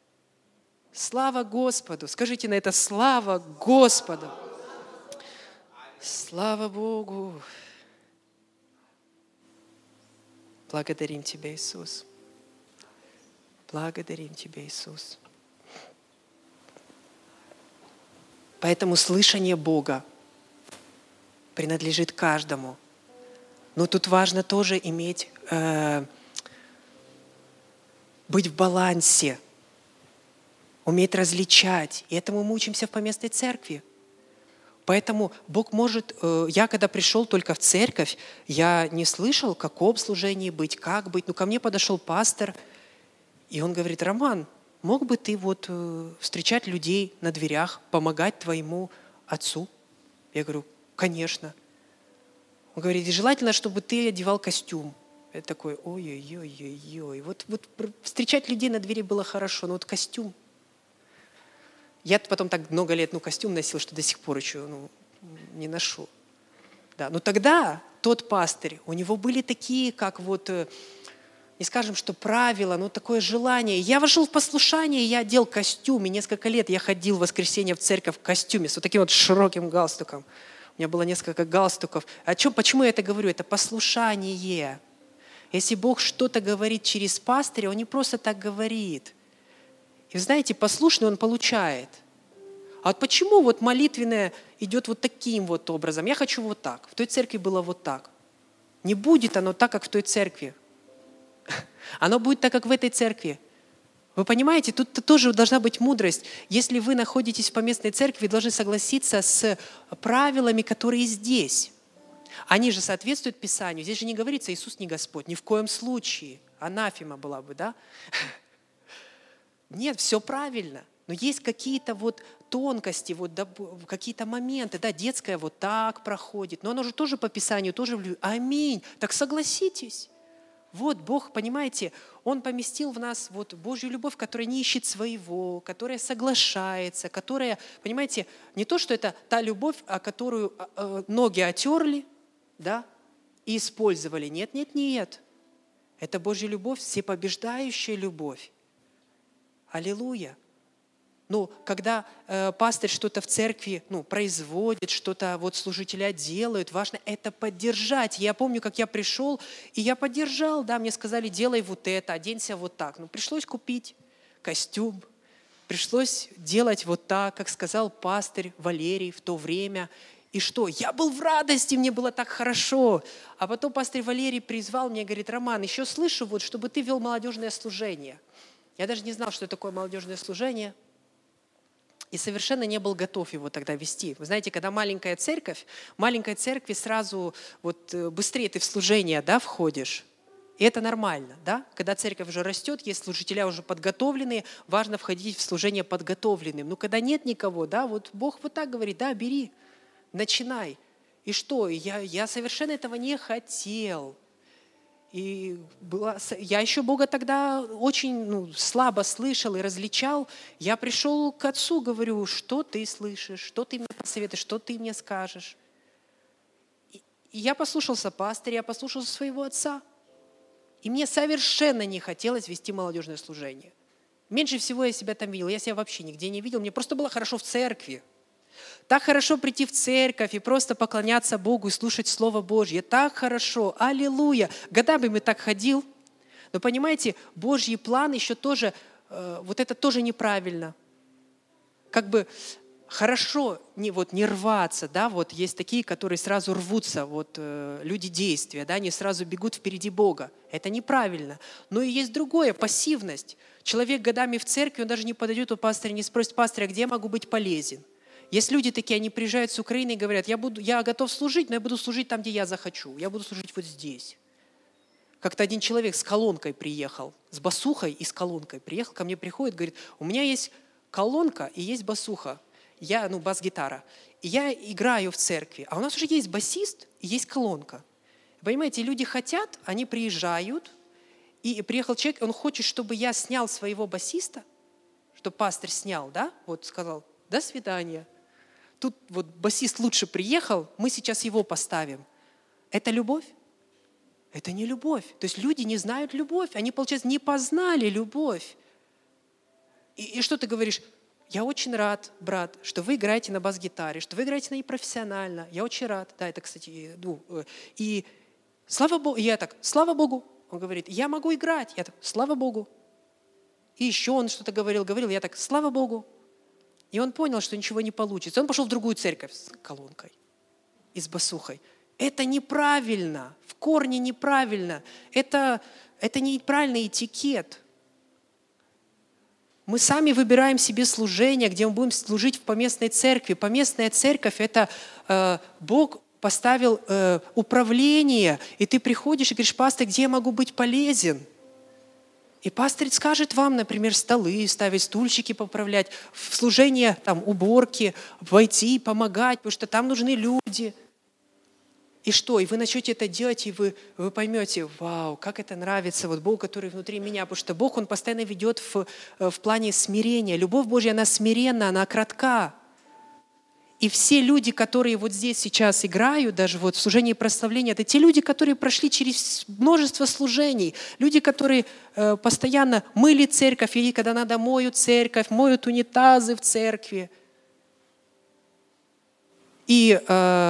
Слава Господу! Скажите на это, слава Господу! Слава Богу! Благодарим Тебя, Иисус. Благодарим Тебя, Иисус. Поэтому слышание Бога принадлежит каждому. Но тут важно тоже быть в балансе, уметь различать. И этому мы учимся в поместной церкви. Поэтому Бог может... Я когда пришел только в церковь, я не слышал, в каком служении быть, как быть. Ко мне подошел пастор, и он говорит, Роман, мог бы ты встречать людей на дверях, помогать твоему отцу? Я говорю, конечно. Он говорит, и желательно, чтобы ты одевал костюм. Я такой, ой-ой-ой-ой-ой. Вот встречать людей на двери было хорошо, но вот костюм. Я потом так много лет костюм носил, что до сих пор еще не ношу. Да, но тогда тот пастырь, у него были такие, как не скажем, что правила, но такое желание. Я вошел в послушание, я одел костюм, и несколько лет я ходил в воскресенье в церковь в костюме с вот таким широким галстуком. У меня было несколько галстуков. Почему я это говорю? Это послушание. Если Бог что-то говорит через пастыря, Он не просто так говорит. И знаете, послушный Он получает. А вот почему молитвенное идет таким образом? Я хочу вот так. В той церкви было вот так. Не будет оно так, как в той церкви. Оно будет так, как в этой церкви. Вы понимаете, тут тоже должна быть мудрость. Если вы находитесь в поместной церкви, вы должны согласиться с правилами, которые здесь. Они же соответствуют Писанию. Здесь же не говорится «Иисус не Господь». Ни в коем случае. Анафема была бы, да? Нет, все правильно. Но есть какие-то тонкости, какие-то моменты. Да, детское так проходит. Но оно же тоже по Писанию, тоже аминь. Так согласитесь. Бог, понимаете, Он поместил в нас Божью любовь, которая не ищет своего, которая соглашается, которая, понимаете, не то, что это та любовь, о которую ноги отерли, да, и использовали. Нет, нет, нет. Это Божья любовь, всепобеждающая любовь. Аллилуйя. Ну, когда пастырь что-то в церкви производит, что-то вот служителя делают, важно это поддержать. Я помню, как я пришел, и я поддержал, да, мне сказали, делай вот это, оденься вот так. Ну, пришлось купить костюм, пришлось делать вот так, как сказал пастырь Валерий в то время. И что? Я был в радости, мне было так хорошо. А потом пастырь Валерий призвал меня и говорит: Роман, еще слышу, вот, чтобы ты вел молодежное служение. Я даже не знал, что такое молодежное служение. И совершенно не был готов его тогда вести. Вы знаете, когда маленькая церкви сразу вот быстрее ты в служение, да, входишь. И это нормально, да? Когда церковь уже растет, есть служителя уже подготовленные, важно входить в служение подготовленным. Но когда нет никого, да, вот Бог вот так говорит: да, бери, начинай. И что? Я совершенно этого не хотел. И я еще Бога тогда очень слабо слышал и различал. Я пришел к отцу, говорю: что ты слышишь, что ты мне посоветуешь, что ты мне скажешь. И я послушался пастыря, я послушался своего отца. И мне совершенно не хотелось вести молодежное служение. Меньше всего я себя там видел. Я себя вообще нигде не видел. Мне просто было хорошо в церкви. Так хорошо прийти в церковь и просто поклоняться Богу и слушать Слово Божье. Так хорошо. Аллилуйя. Годами так ходил. Но понимаете, Божьи планы еще тоже, вот это тоже неправильно. Как бы хорошо не рваться, да, вот есть такие, которые сразу рвутся, вот люди действия, да, они сразу бегут впереди Бога. Это неправильно. Но и есть другое, пассивность. Человек годами в церкви, он даже не подойдет у пастыря, не спросит: пастыря, где я могу быть полезен? Есть люди такие, они приезжают с Украины и говорят: я готов служить, но я буду служить там, где я захочу. Я буду служить вот здесь. Как-то один человек с колонкой приехал, с басухой и с колонкой приехал, ко мне приходит, говорит: у меня есть колонка и есть басуха, бас-гитара. И я играю в церкви, а у нас уже есть басист и есть колонка. Понимаете, люди хотят, они приезжают, и приехал человек, он хочет, чтобы я снял своего басиста, чтобы пастырь снял, да, вот сказал: до свидания. Тут вот басист лучше приехал, мы сейчас его поставим. Это любовь? Это не любовь. То есть люди не знают любовь. Они, получается, не познали любовь. И что ты говоришь? Я очень рад, брат, что вы играете на бас-гитаре, что вы играете на ней профессионально. Я очень рад. Да, это, кстати, и слава Богу. И я так: слава Богу. Он говорит: я могу играть. Я так: слава Богу. И еще он что-то говорил. Я так: слава Богу. И он понял, что ничего не получится. Он пошел в другую церковь с колонкой и с басухой. Это неправильно, в корне неправильно. Это неправильный этикет. Мы сами выбираем себе служение, где мы будем служить в поместной церкви. Поместная церковь – это Бог поставил управление, и ты приходишь и говоришь: пастор, где я могу быть полезен? И пастырь скажет вам, например, столы ставить, стульчики поправлять, в служение уборки, войти, помогать, потому что там нужны люди. И что? И вы начнете это делать, и вы поймете: вау, как это нравится, вот Бог, который внутри меня. Потому что Бог, Он постоянно ведет в плане смирения. Любовь Божья, она смиренна, она кратка. И все люди, которые вот здесь сейчас играют, даже вот в служении прославления, это те люди, которые прошли через множество служений. Люди, которые постоянно мыли церковь, и когда надо, моют церковь, моют унитазы в церкви. И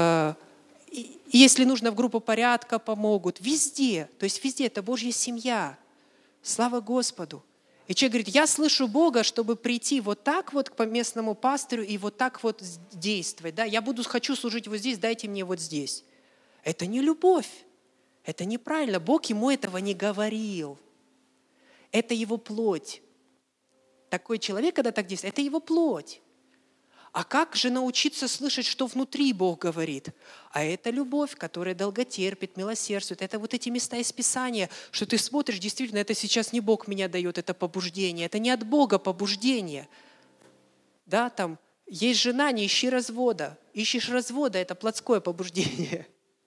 если нужно, в группу порядка помогут. Везде. То есть везде. Это Божья семья. Слава Господу. И человек говорит: я слышу Бога, чтобы прийти вот так вот к поместному пастырю и вот так вот действовать. Да? Я хочу служить вот здесь, дайте мне вот здесь. Это не любовь. Это неправильно. Бог ему этого не говорил. Это его плоть. Такой человек, когда так действует, это его плоть. А как же научиться слышать, что внутри Бог говорит? А это любовь, которая долготерпит, милосердствует. Это вот эти места из Писания, что ты смотришь, действительно, это сейчас не Бог меня дает, это побуждение. Это не от Бога побуждение. Да, там есть жена, не ищи развода. Ищешь развода, это плотское побуждение.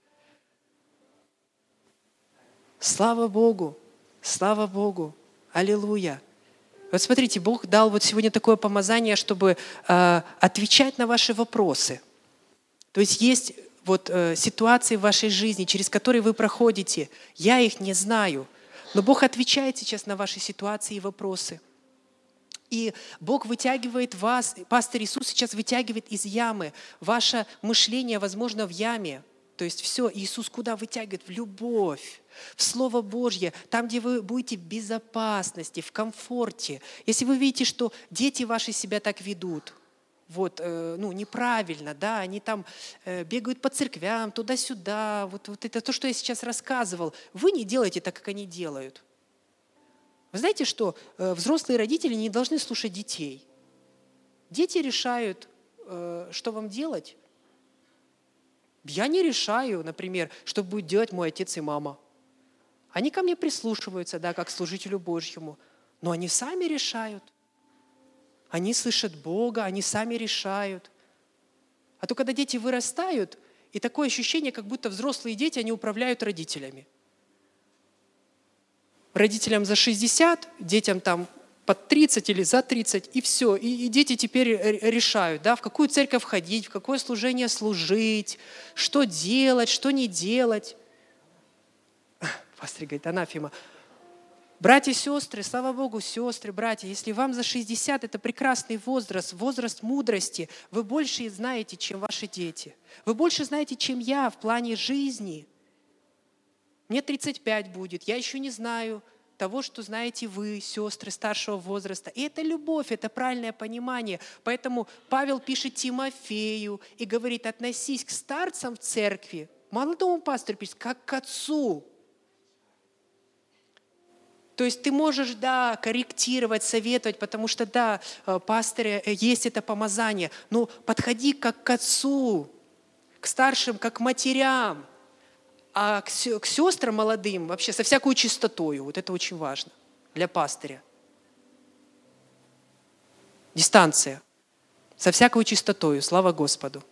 Слава Богу! Слава Богу! Аллилуйя! Вот смотрите, Бог дал вот сегодня такое помазание, чтобы отвечать на ваши вопросы. То есть вот ситуации в вашей жизни, через которые вы проходите. Я их не знаю, но Бог отвечает сейчас на ваши ситуации и вопросы. И Бог вытягивает вас, пастырь Иисус сейчас вытягивает из ямы. Ваше мышление, возможно, в яме. То есть все, Иисус куда вытягивает? В любовь, в Слово Божье, там, где вы будете в безопасности, в комфорте. Если вы видите, что дети ваши себя так ведут, неправильно, да, они там бегают по церквям, туда-сюда, вот это то, что я сейчас рассказывал, вы не делаете так, как они делают. Вы знаете, что взрослые родители не должны слушать детей. Дети решают, что вам делать. Я не решаю, например, что будет делать мой отец и мама. Они ко мне прислушиваются, да, как к служителю Божьему, но они сами решают. Они слышат Бога, они сами решают. А то, когда дети вырастают, и такое ощущение, как будто взрослые дети, они управляют родителями. Родителям за 60, детям там под 30 или за 30, и все. И дети теперь решают, да, в какую церковь ходить, в какое служение служить, что делать, что не делать. Пастор говорит, анафема. Братья и сестры, слава Богу, сестры, братья, если вам за 60, это прекрасный возраст, возраст мудрости, вы больше знаете, чем ваши дети. Вы больше знаете, чем я в плане жизни. Мне 35 будет, я еще не знаю того, что знаете вы, сестры старшего возраста. И это любовь, это правильное понимание. Поэтому Павел пишет Тимофею и говорит, относись к старцам в церкви, молодому пастору пишет, как к отцу. То есть ты можешь, да, корректировать, советовать, потому что, да, пастыря есть это помазание, но подходи как к отцу, к старшим, как к матерям, а к сестрам молодым вообще со всякой чистотою. Вот это очень важно для пастыря. Дистанция. Со всякой чистотою, слава Господу.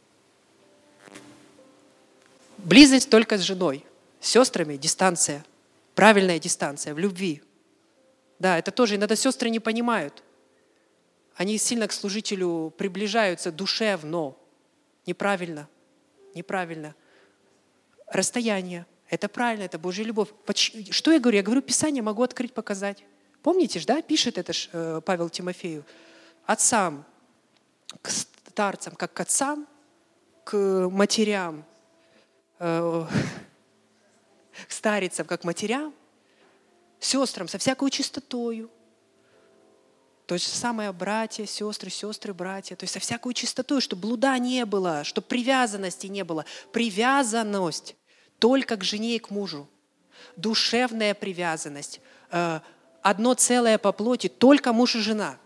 Близость только с женой. С сестрами дистанция. Правильная дистанция в любви. Да, это тоже иногда сестры не понимают. Они сильно к служителю приближаются душевно. Неправильно. Неправильно. Расстояние. Это правильно, это Божья любовь. Что я говорю? Я говорю, Писание могу открыть, показать. Помните же, да, пишет это ж Павел Тимофею. Отцам, к старцам, как к отцам, к матерям, к старицам, как к матерям, сестрам со всякой чистотою. То есть самое братья, сестры, братья. То есть со всякой чистотою, чтобы блуда не было, чтобы привязанности не было. Привязанность только к жене и к мужу. Душевная привязанность. Одно целое по плоти, только муж и жена.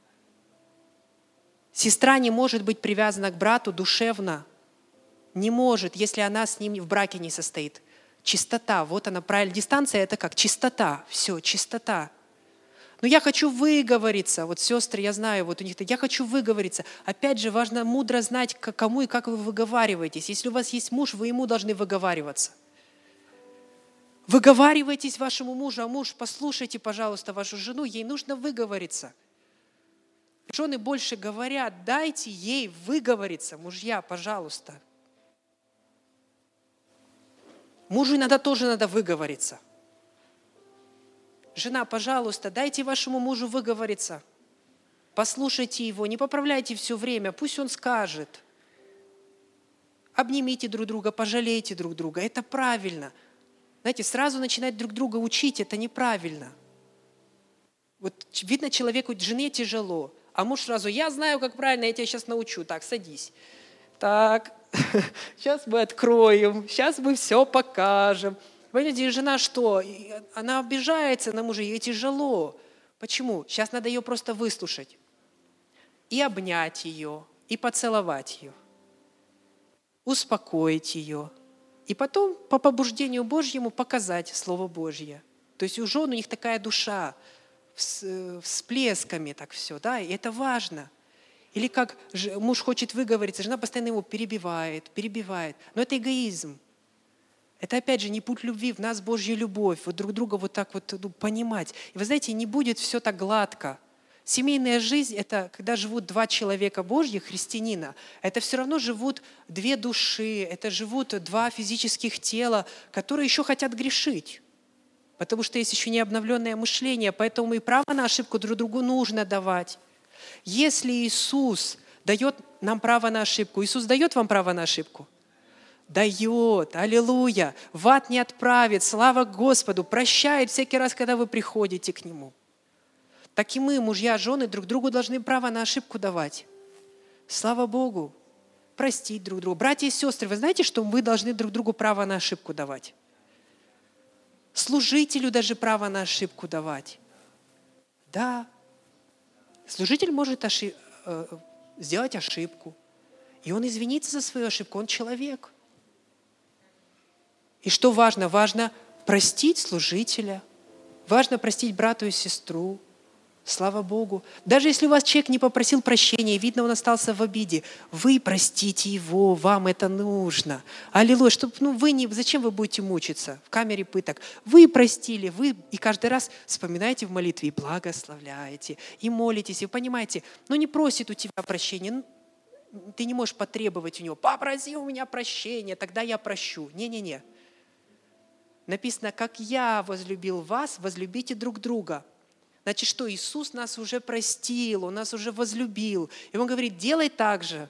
Сестра не может быть привязана к брату душевно. Не может, если она с ним в браке не состоит. Чистота, вот она правильная. Дистанция – это как? Чистота. Все, чистота. Но я хочу выговориться. Вот сестры, я знаю, вот у них я хочу выговориться. Опять же, важно мудро знать, к кому и как вы выговариваетесь. Если у вас есть муж, вы ему должны выговариваться. Выговаривайтесь вашему мужу, а муж, послушайте, пожалуйста, вашу жену, ей нужно выговориться. Жены больше говорят, дайте ей выговориться, мужья, пожалуйста. Мужу иногда тоже надо выговориться. Жена, пожалуйста, дайте вашему мужу выговориться. Послушайте его, не поправляйте все время, пусть он скажет. Обнимите друг друга, пожалейте друг друга. Это правильно. Знаете, сразу начинать друг друга учить, это неправильно. Вот видно, человеку, жене тяжело, а муж сразу, я знаю, как правильно, я тебя сейчас научу. Так, садись. Так, сейчас мы откроем, сейчас мы все покажем. Понимаете, жена что? Она обижается на мужа, ей тяжело. Почему? Сейчас надо ее просто выслушать. И обнять ее, и поцеловать ее. Успокоить ее. И потом по побуждению Божьему показать Слово Божье. То есть у жен у них такая душа, всплесками так все, да, и это важно. Или как муж хочет выговориться, жена постоянно его перебивает. Но это эгоизм. Это, опять же, не путь любви, в нас Божья любовь, вот друг друга вот так вот понимать. И вы знаете, не будет все так гладко. Семейная жизнь – это когда живут два человека Божьих, христианина. Это все равно живут две души, это живут два физических тела, которые еще хотят грешить. Потому что есть еще не обновленное мышление, поэтому и право на ошибку друг другу нужно давать. Если Иисус дает нам право на ошибку, Иисус дает вам право на ошибку? Дает, аллилуйя. В ад не отправит, слава Господу, прощает всякий раз, когда вы приходите к Нему. Так и мы, мужья, жены, друг другу должны право на ошибку давать. Слава Богу, простить друг друга. Братья и сестры, вы знаете, что вы должны друг другу право на ошибку давать? Служителю даже право на ошибку давать. Да. Служитель может сделать ошибку. И он извинится за свою ошибку. Он человек. И что важно? Важно простить служителя. Важно простить брату и сестру. Слава Богу. Даже если у вас человек не попросил прощения, видно, он остался в обиде, вы простите его, вам это нужно. Аллилуйя. Зачем вы будете мучиться в камере пыток? Вы простили, вы и каждый раз вспоминаете в молитве и благословляете, и молитесь, и понимаете, не просит у тебя прощения, ты не можешь потребовать у него, попроси у меня прощения, тогда я прощу. Не-не-не. Написано, как я возлюбил вас, возлюбите друг друга. Значит, что Иисус нас уже простил, Он нас уже возлюбил. И Он говорит, делай так же.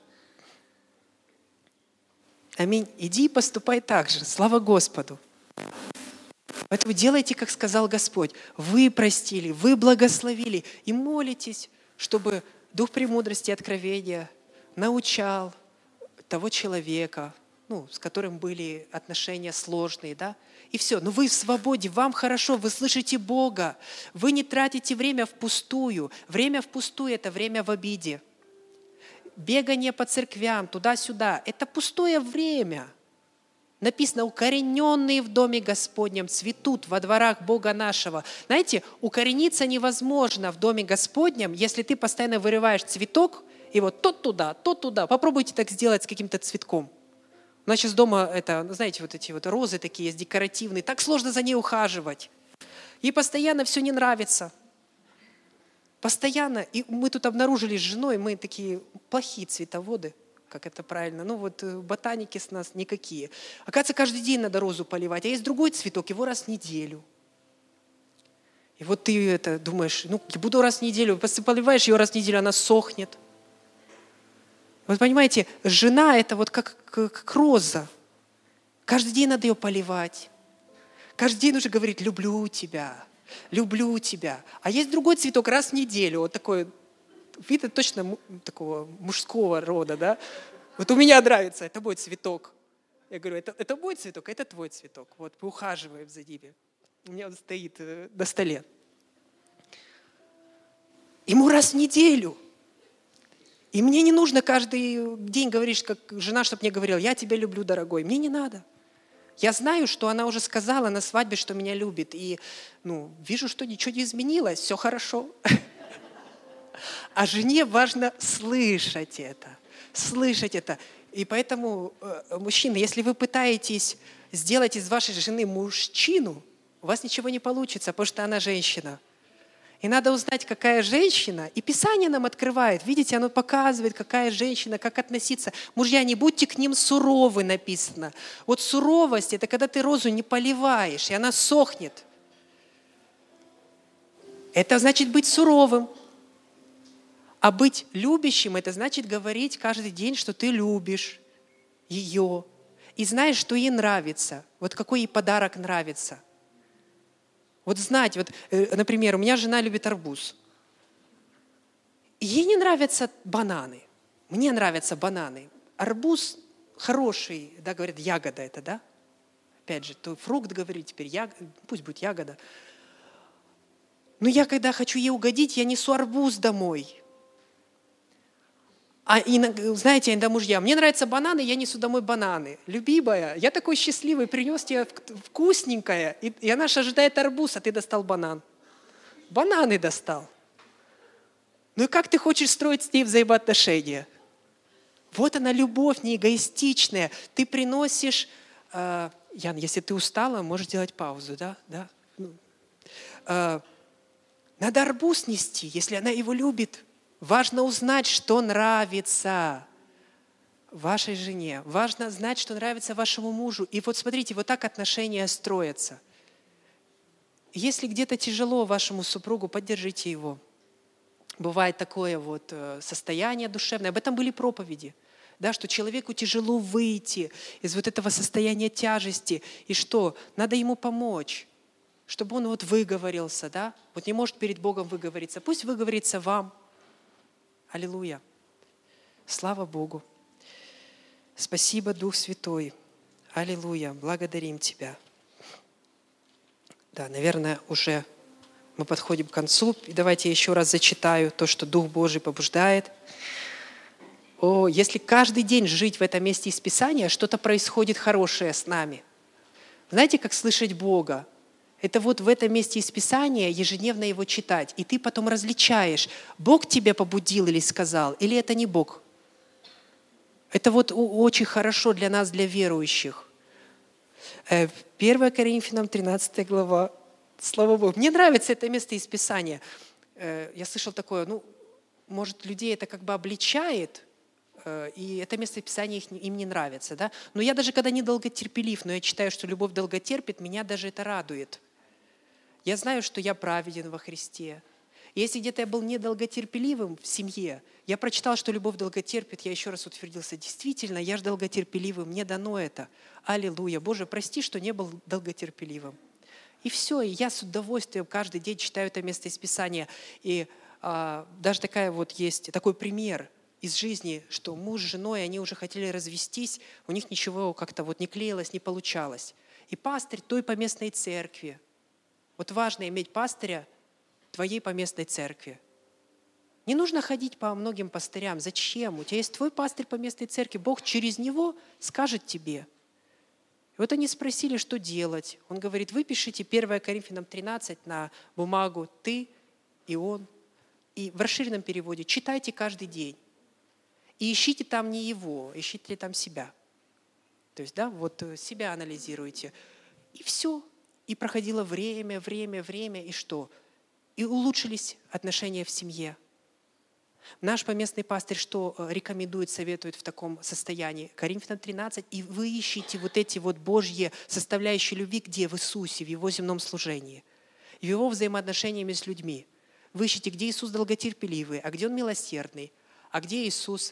Аминь. Иди и поступай так же. Слава Господу. Поэтому делайте, как сказал Господь. Вы простили, вы благословили. И молитесь, чтобы Дух премудрости и откровения научал того человека, с которым были отношения сложные, да? И все. Но вы в свободе, вам хорошо, вы слышите Бога. Вы не тратите время впустую. Время впустую – это время в обиде. Бегание по церквям, туда-сюда – это пустое время. Написано, укорененные в доме Господнем цветут во дворах Бога нашего. Знаете, укорениться невозможно в доме Господнем, если ты постоянно вырываешь цветок, и вот то туда. Попробуйте так сделать с каким-то цветком. У нас сейчас дома, знаете, вот эти вот розы такие есть, декоративные. Так сложно за ней ухаживать. Ей постоянно все не нравится. Постоянно. И мы тут обнаружили с женой, мы такие плохие цветоводы, как это правильно. Ботаники с нас никакие. Оказывается, каждый день надо розу поливать. А есть другой цветок, его раз в неделю. И вот ты думаешь, я буду раз в неделю. Ты поливаешь ее раз в неделю, она сохнет. Вы понимаете, жена – это вот как роза. Каждый день надо ее поливать. Каждый день нужно говорить «люблю тебя, люблю тебя». А есть другой цветок раз в неделю, вот такой, видно точно такого мужского рода, да? Вот у меня нравится, это мой цветок. Я говорю, это мой цветок, это твой цветок. Вот мы ухаживаем за ними. У меня он стоит на столе. Ему раз в неделю. И мне не нужно каждый день говорить, как жена, чтобы мне говорила, я тебя люблю, дорогой. Мне не надо. Я знаю, что она уже сказала на свадьбе, что меня любит. И вижу, что ничего не изменилось, все хорошо. А жене важно слышать это. Слышать это. И поэтому, мужчины, если вы пытаетесь сделать из вашей жены мужчину, у вас ничего не получится, потому что она женщина. И надо узнать, какая женщина. И Писание нам открывает. Видите, оно показывает, какая женщина, как относиться. Мужья, не будьте к ним суровы, написано. Вот суровость – это когда ты розу не поливаешь, и она сохнет. Это значит быть суровым. А быть любящим – это значит говорить каждый день, что ты любишь ее. И знаешь, что ей нравится. Вот какой ей подарок нравится. Вот знать, например, у меня жена любит арбуз. Ей не нравятся бананы. Мне нравятся бананы. Арбуз хороший, да, говорят, ягода это, да? Опять же, то фрукт, говорю, теперь пусть будет ягода. Но я, когда хочу ей угодить, я несу арбуз домой. Знаете, иногда мужья, мне нравятся бананы, я несу домой бананы. Любимая, я такой счастливый, принес тебе вкусненькое, и она же ожидает арбуз, а ты достал банан. Бананы достал. Ну и как ты хочешь строить с ней взаимоотношения? Вот она любовь, не эгоистичная. Ты приносишь... Ян, если ты устала, можешь делать паузу, да? Надо арбуз нести, если она его любит. Важно узнать, что нравится вашей жене. Важно знать, что нравится вашему мужу. И вот смотрите, вот так отношения строятся. если где-то тяжело вашему супругу, поддержите его. Бывает такое вот состояние душевное. Об этом были проповеди. Да, что человеку тяжело выйти из вот этого состояния тяжести. И что? Надо ему помочь, чтобы он вот выговорился. Да? Вот не может перед Богом выговориться. Пусть выговорится вам. Аллилуйя. Слава Богу. Спасибо, Дух Святой. Аллилуйя. Благодарим Тебя. Да, наверное, уже мы подходим к концу. И давайте я еще раз зачитаю то, что Дух Божий побуждает. Если каждый день жить в этом месте из Писания, что-то происходит хорошее с нами. Знаете, как слышать Бога? Это вот в этом месте из Писания ежедневно его читать. И ты потом различаешь, Бог тебя побудил или сказал, или это не Бог. Это вот очень хорошо для нас, для верующих. 1 Коринфянам 13 глава. Слава Богу. Мне нравится это место из Писания. Я слышал такое, может, людей это как бы обличает, и это место Писания им не нравится. Да? Но я даже когда не долготерпелив, но я читаю, что любовь долготерпит, меня даже это радует. Я знаю, что я праведен во Христе. И если где-то я был недолготерпеливым в семье, я прочитал, что любовь долготерпит, я еще раз утвердился. Действительно, я же долготерпеливым, мне дано это. Аллилуйя. Боже, прости, что не был долготерпеливым. И все, и я с удовольствием каждый день читаю это место из Писания. И даже такой пример из жизни, что муж с женой, они уже хотели развестись, у них ничего как-то вот не клеилось, не получалось. И пастырь той поместной церкви. Вот важно иметь пастыря твоей поместной церкви. Не нужно ходить по многим пастырям. Зачем? У тебя есть твой пастырь поместной церкви. Бог через него скажет тебе. И вот они спросили, что делать. Он говорит, выпишите 1 Коринфянам 13 на бумагу ты и он. И в расширенном переводе читайте каждый день. И ищите там не его, ищите там себя. То есть, себя анализируйте. И все. И проходило время, и что? И улучшились отношения в семье. Наш поместный пастырь что рекомендует, советует в таком состоянии? Коринфянам 13. И вы ищите вот эти вот Божьи составляющие любви, где? В Иисусе, в Его земном служении. В Его взаимоотношениями с людьми. Вы ищите, где Иисус долготерпеливый, а где Он милосердный, а где Иисус...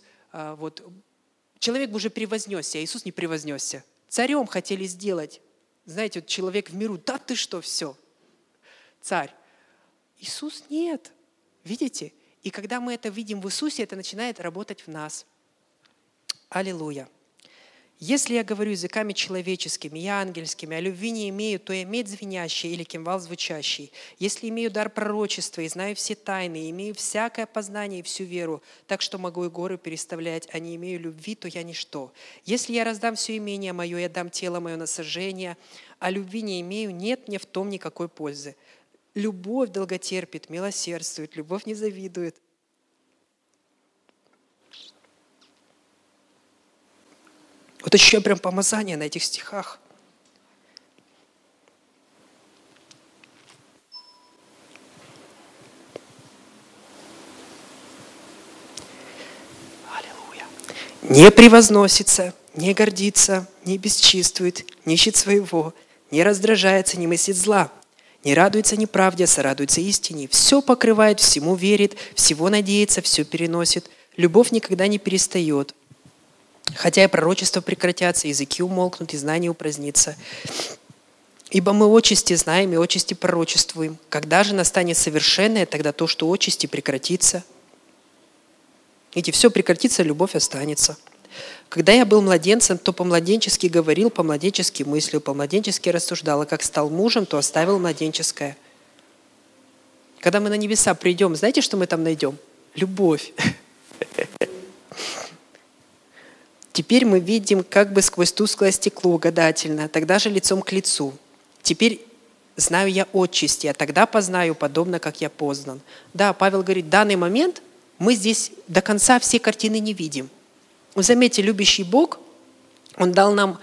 Человек бы уже превознесся, а Иисус не превознесся. Царем хотели сделать. Знаете, вот человек в миру, да ты что, все. Царь. Иисус нет. Видите? И когда мы это видим в Иисусе, это начинает работать в нас. Аллилуйя. Если я говорю языками человеческими и ангельскими, а любви не имею, то я медь звенящая или кимвал звучащий. Если имею дар пророчества и знаю все тайны, и имею всякое познание и всю веру, так что могу и горы переставлять, а не имею любви, то я ничто. Если я раздам все имение мое, я дам тело мое на сожжение, а любви не имею, нет мне в том никакой пользы. Любовь долготерпит, милосердствует, любовь не завидует. Вот еще прям помазание на этих стихах. Аллилуйя. Не превозносится, не гордится, не бесчинствует, не ищет своего, не раздражается, не мыслит зла, не радуется неправде, а сорадуется истине. Все покрывает, всему верит, всего надеется, все переносит. Любовь никогда не перестает. Хотя и пророчества прекратятся, языки умолкнут, и знание упразднится. Ибо мы отчасти знаем и отчасти пророчествуем. Когда же настанет совершенное, тогда то, что отчасти прекратится. Видите, все прекратится, любовь останется. Когда я был младенцем, то по-младенчески говорил, по-младенчески мыслил, по-младенчески рассуждал, а как стал мужем, то оставил младенческое. Когда мы на небеса придем, знаете, что мы там найдем? Любовь. Теперь мы видим как бы сквозь тусклое стекло гадательно, тогда же лицом к лицу. Теперь знаю я отчасти, а тогда познаю, подобно как я познан. Да, Павел говорит, в данный момент мы здесь до конца все картины не видим. Вы заметьте, любящий Бог, Он дал нам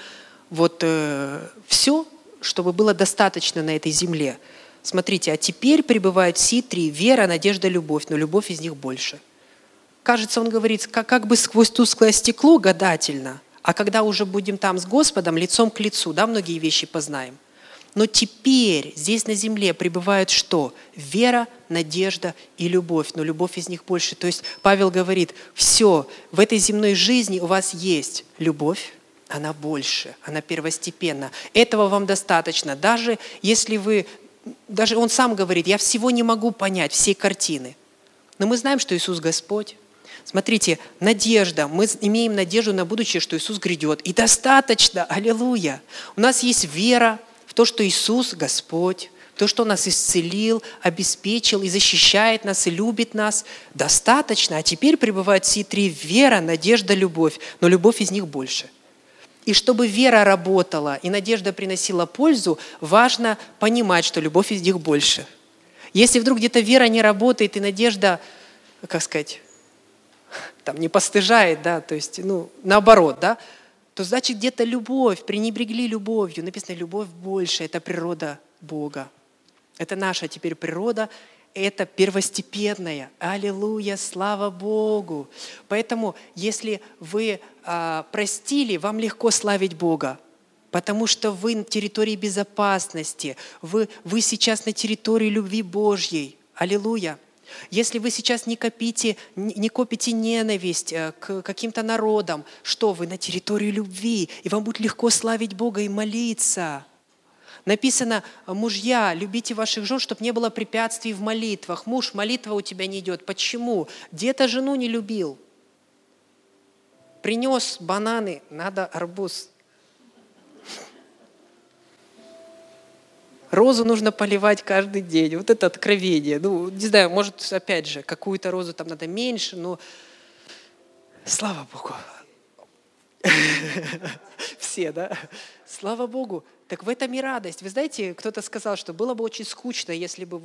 все, чтобы было достаточно на этой земле. Смотрите, а теперь пребывают все три: вера, надежда, любовь, но любовь из них больше. Кажется, он говорит, как бы сквозь тусклое стекло гадательно, а когда уже будем там с Господом, лицом к лицу, да, многие вещи познаем. Но теперь здесь на земле пребывают что? Вера, надежда и любовь. Но любовь из них больше. То есть Павел говорит, все, в этой земной жизни у вас есть любовь, она больше, она первостепенна. Этого вам достаточно. Даже если даже он сам говорит, я всего не могу понять, всей картины. Но мы знаем, что Иисус Господь. Смотрите, надежда. Мы имеем надежду на будущее, что Иисус грядет. И достаточно, аллилуйя. У нас есть вера в то, что Иисус Господь, в то, что Он нас исцелил, обеспечил и защищает нас, и любит нас. Достаточно. А теперь пребывают все три: вера, надежда, любовь. Но любовь из них больше. И чтобы вера работала и надежда приносила пользу, важно понимать, что любовь из них больше. Если вдруг где-то вера не работает и надежда, как сказать, там не постыжает, да, то есть, наоборот, да, то значит где-то любовь, пренебрегли любовью. Написано, любовь больше, это природа Бога. Это наша теперь природа, это первостепенная. Аллилуйя, слава Богу. Поэтому, если вы простили, вам легко славить Бога, потому что вы на территории безопасности, вы сейчас на территории любви Божьей. Аллилуйя. Если вы сейчас не копите ненависть к каким-то народам, что вы на территории любви, и вам будет легко славить Бога и молиться. Написано, мужья, любите ваших жен, чтобы не было препятствий в молитвах. Муж, молитва у тебя не идет. Почему? Где-то жену не любил. Принес бананы, надо арбуз. Розу нужно поливать каждый день. Вот это откровение. Не знаю, может, опять же, какую-то розу там надо меньше, но слава Богу. Все, да? Слава Богу. Так в этом и радость. Вы знаете, кто-то сказал, что было бы очень скучно, если бы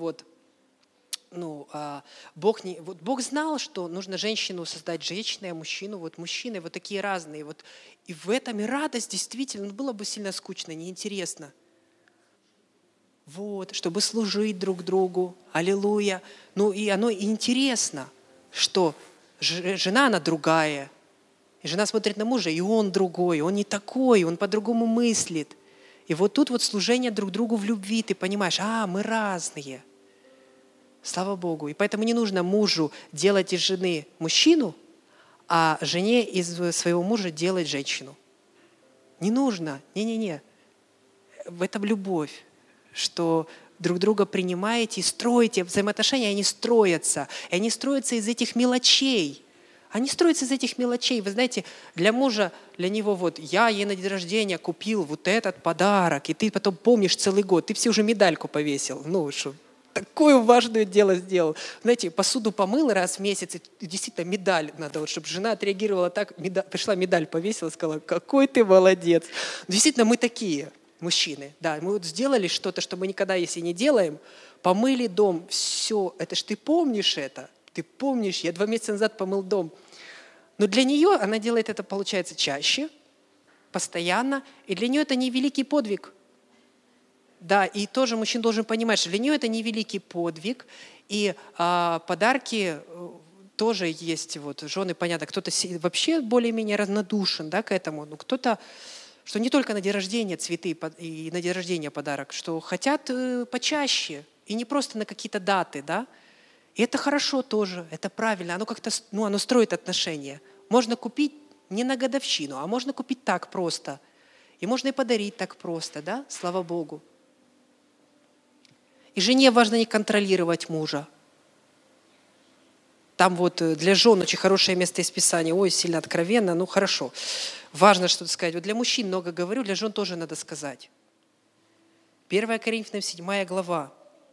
Бог знал, что нужно женщину создать женщиной, а мужчину мужчиной, такие разные. И в этом и радость действительно, было бы сильно скучно, неинтересно. Чтобы служить друг другу. Аллилуйя. И оно интересно, что жена, она другая. И жена смотрит на мужа, и он другой, он не такой, он по-другому мыслит. И тут служение друг другу в любви, ты понимаешь, мы разные. Слава Богу. И поэтому не нужно мужу делать из жены мужчину, а жене из своего мужа делать женщину. Не нужно. Не-не-не. В этом любовь, что друг друга принимаете и строите. Взаимоотношения, они строятся. И они строятся из этих мелочей. Они строятся из этих мелочей. Вы знаете, для мужа, для него я ей на день рождения купил этот подарок, и ты потом помнишь целый год. Ты все уже медальку повесил. Что такое важное дело сделал. Знаете, посуду помыл раз в месяц, и действительно медаль надо, чтобы жена отреагировала так, пришла медаль повесила, сказала, какой ты молодец. Действительно, мы такие мужчины. Да, мы сделали что-то, что мы никогда, если не делаем, помыли дом, все, это ж ты помнишь это. Ты помнишь, я 2 месяца назад помыл дом. Но для нее она делает это, получается, чаще, постоянно. И для нее это не великий подвиг. Да, и тоже мужчина должен понимать, что для нее это не великий подвиг. И подарки тоже есть. Жены, понятно, кто-то вообще более-менее равнодушен, да, к этому. Но кто-то, что не только на день рождения цветы и на день рождения подарок, что хотят почаще. И не просто на какие-то даты, да. И это хорошо тоже, это правильно, оно как-то, оно строит отношения. Можно купить не на годовщину, а можно купить так просто. И можно и подарить так просто, да, слава Богу. И жене важно не контролировать мужа. Там для жен очень хорошее место из Писания, сильно откровенно, хорошо. Важно что-то сказать. Для мужчин много говорю, для жен тоже надо сказать. 1 Коринфянам 7 глава.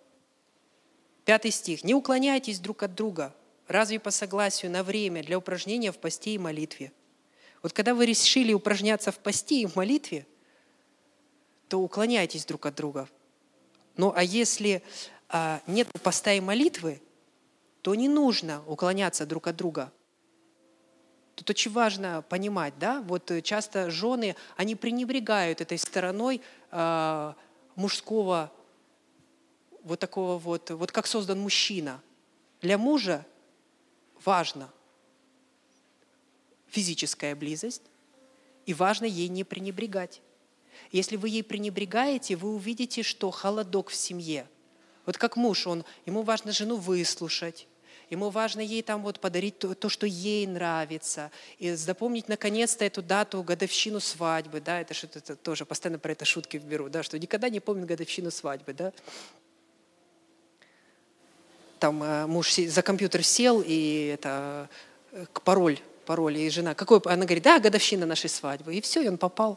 5 стих. «Не уклоняйтесь друг от друга, разве по согласию на время для упражнения в посте и молитве». Когда вы решили упражняться в посте и в молитве, то уклоняйтесь друг от друга. А если нет поста и молитвы, то не нужно уклоняться друг от друга. Тут очень важно понимать, да? Часто жены, они пренебрегают этой стороной мужского такого как создан мужчина. Для мужа важна физическая близость, и важно ей не пренебрегать. Если вы ей пренебрегаете, вы увидите, что холодок в семье. Вот как муж, ему важно жену выслушать, ему важно ей там вот подарить то, что ей нравится, и запомнить наконец-то эту дату, годовщину свадьбы, да, это что-то тоже, постоянно про это шутки беру, да, что никогда не помнит годовщину свадьбы, да. Там муж за компьютер сел, и это пароль, и жена, какой, она говорит, да, годовщина нашей свадьбы, и все, и он попал.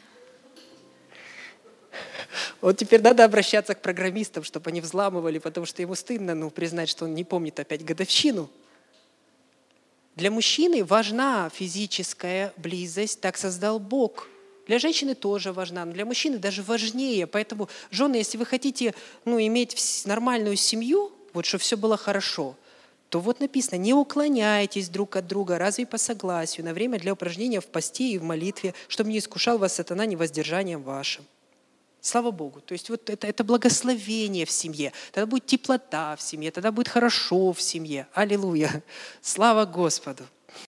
Вот теперь надо обращаться к программистам, чтобы они взламывали, потому что ему стыдно признать, что он не помнит опять годовщину. Для мужчины важна физическая близость, так создал Бог. Для женщины тоже важна, но для мужчины даже важнее. Поэтому, жены, если вы хотите иметь нормальную семью, вот чтобы все было хорошо, то вот написано, не уклоняйтесь друг от друга, разве по согласию, на время для упражнения в посте и в молитве, чтобы не искушал вас сатана невоздержанием вашим. Слава Богу. То есть вот это благословение в семье. Тогда будет теплота в семье, тогда будет хорошо в семье. Аллилуйя. Слава Господу.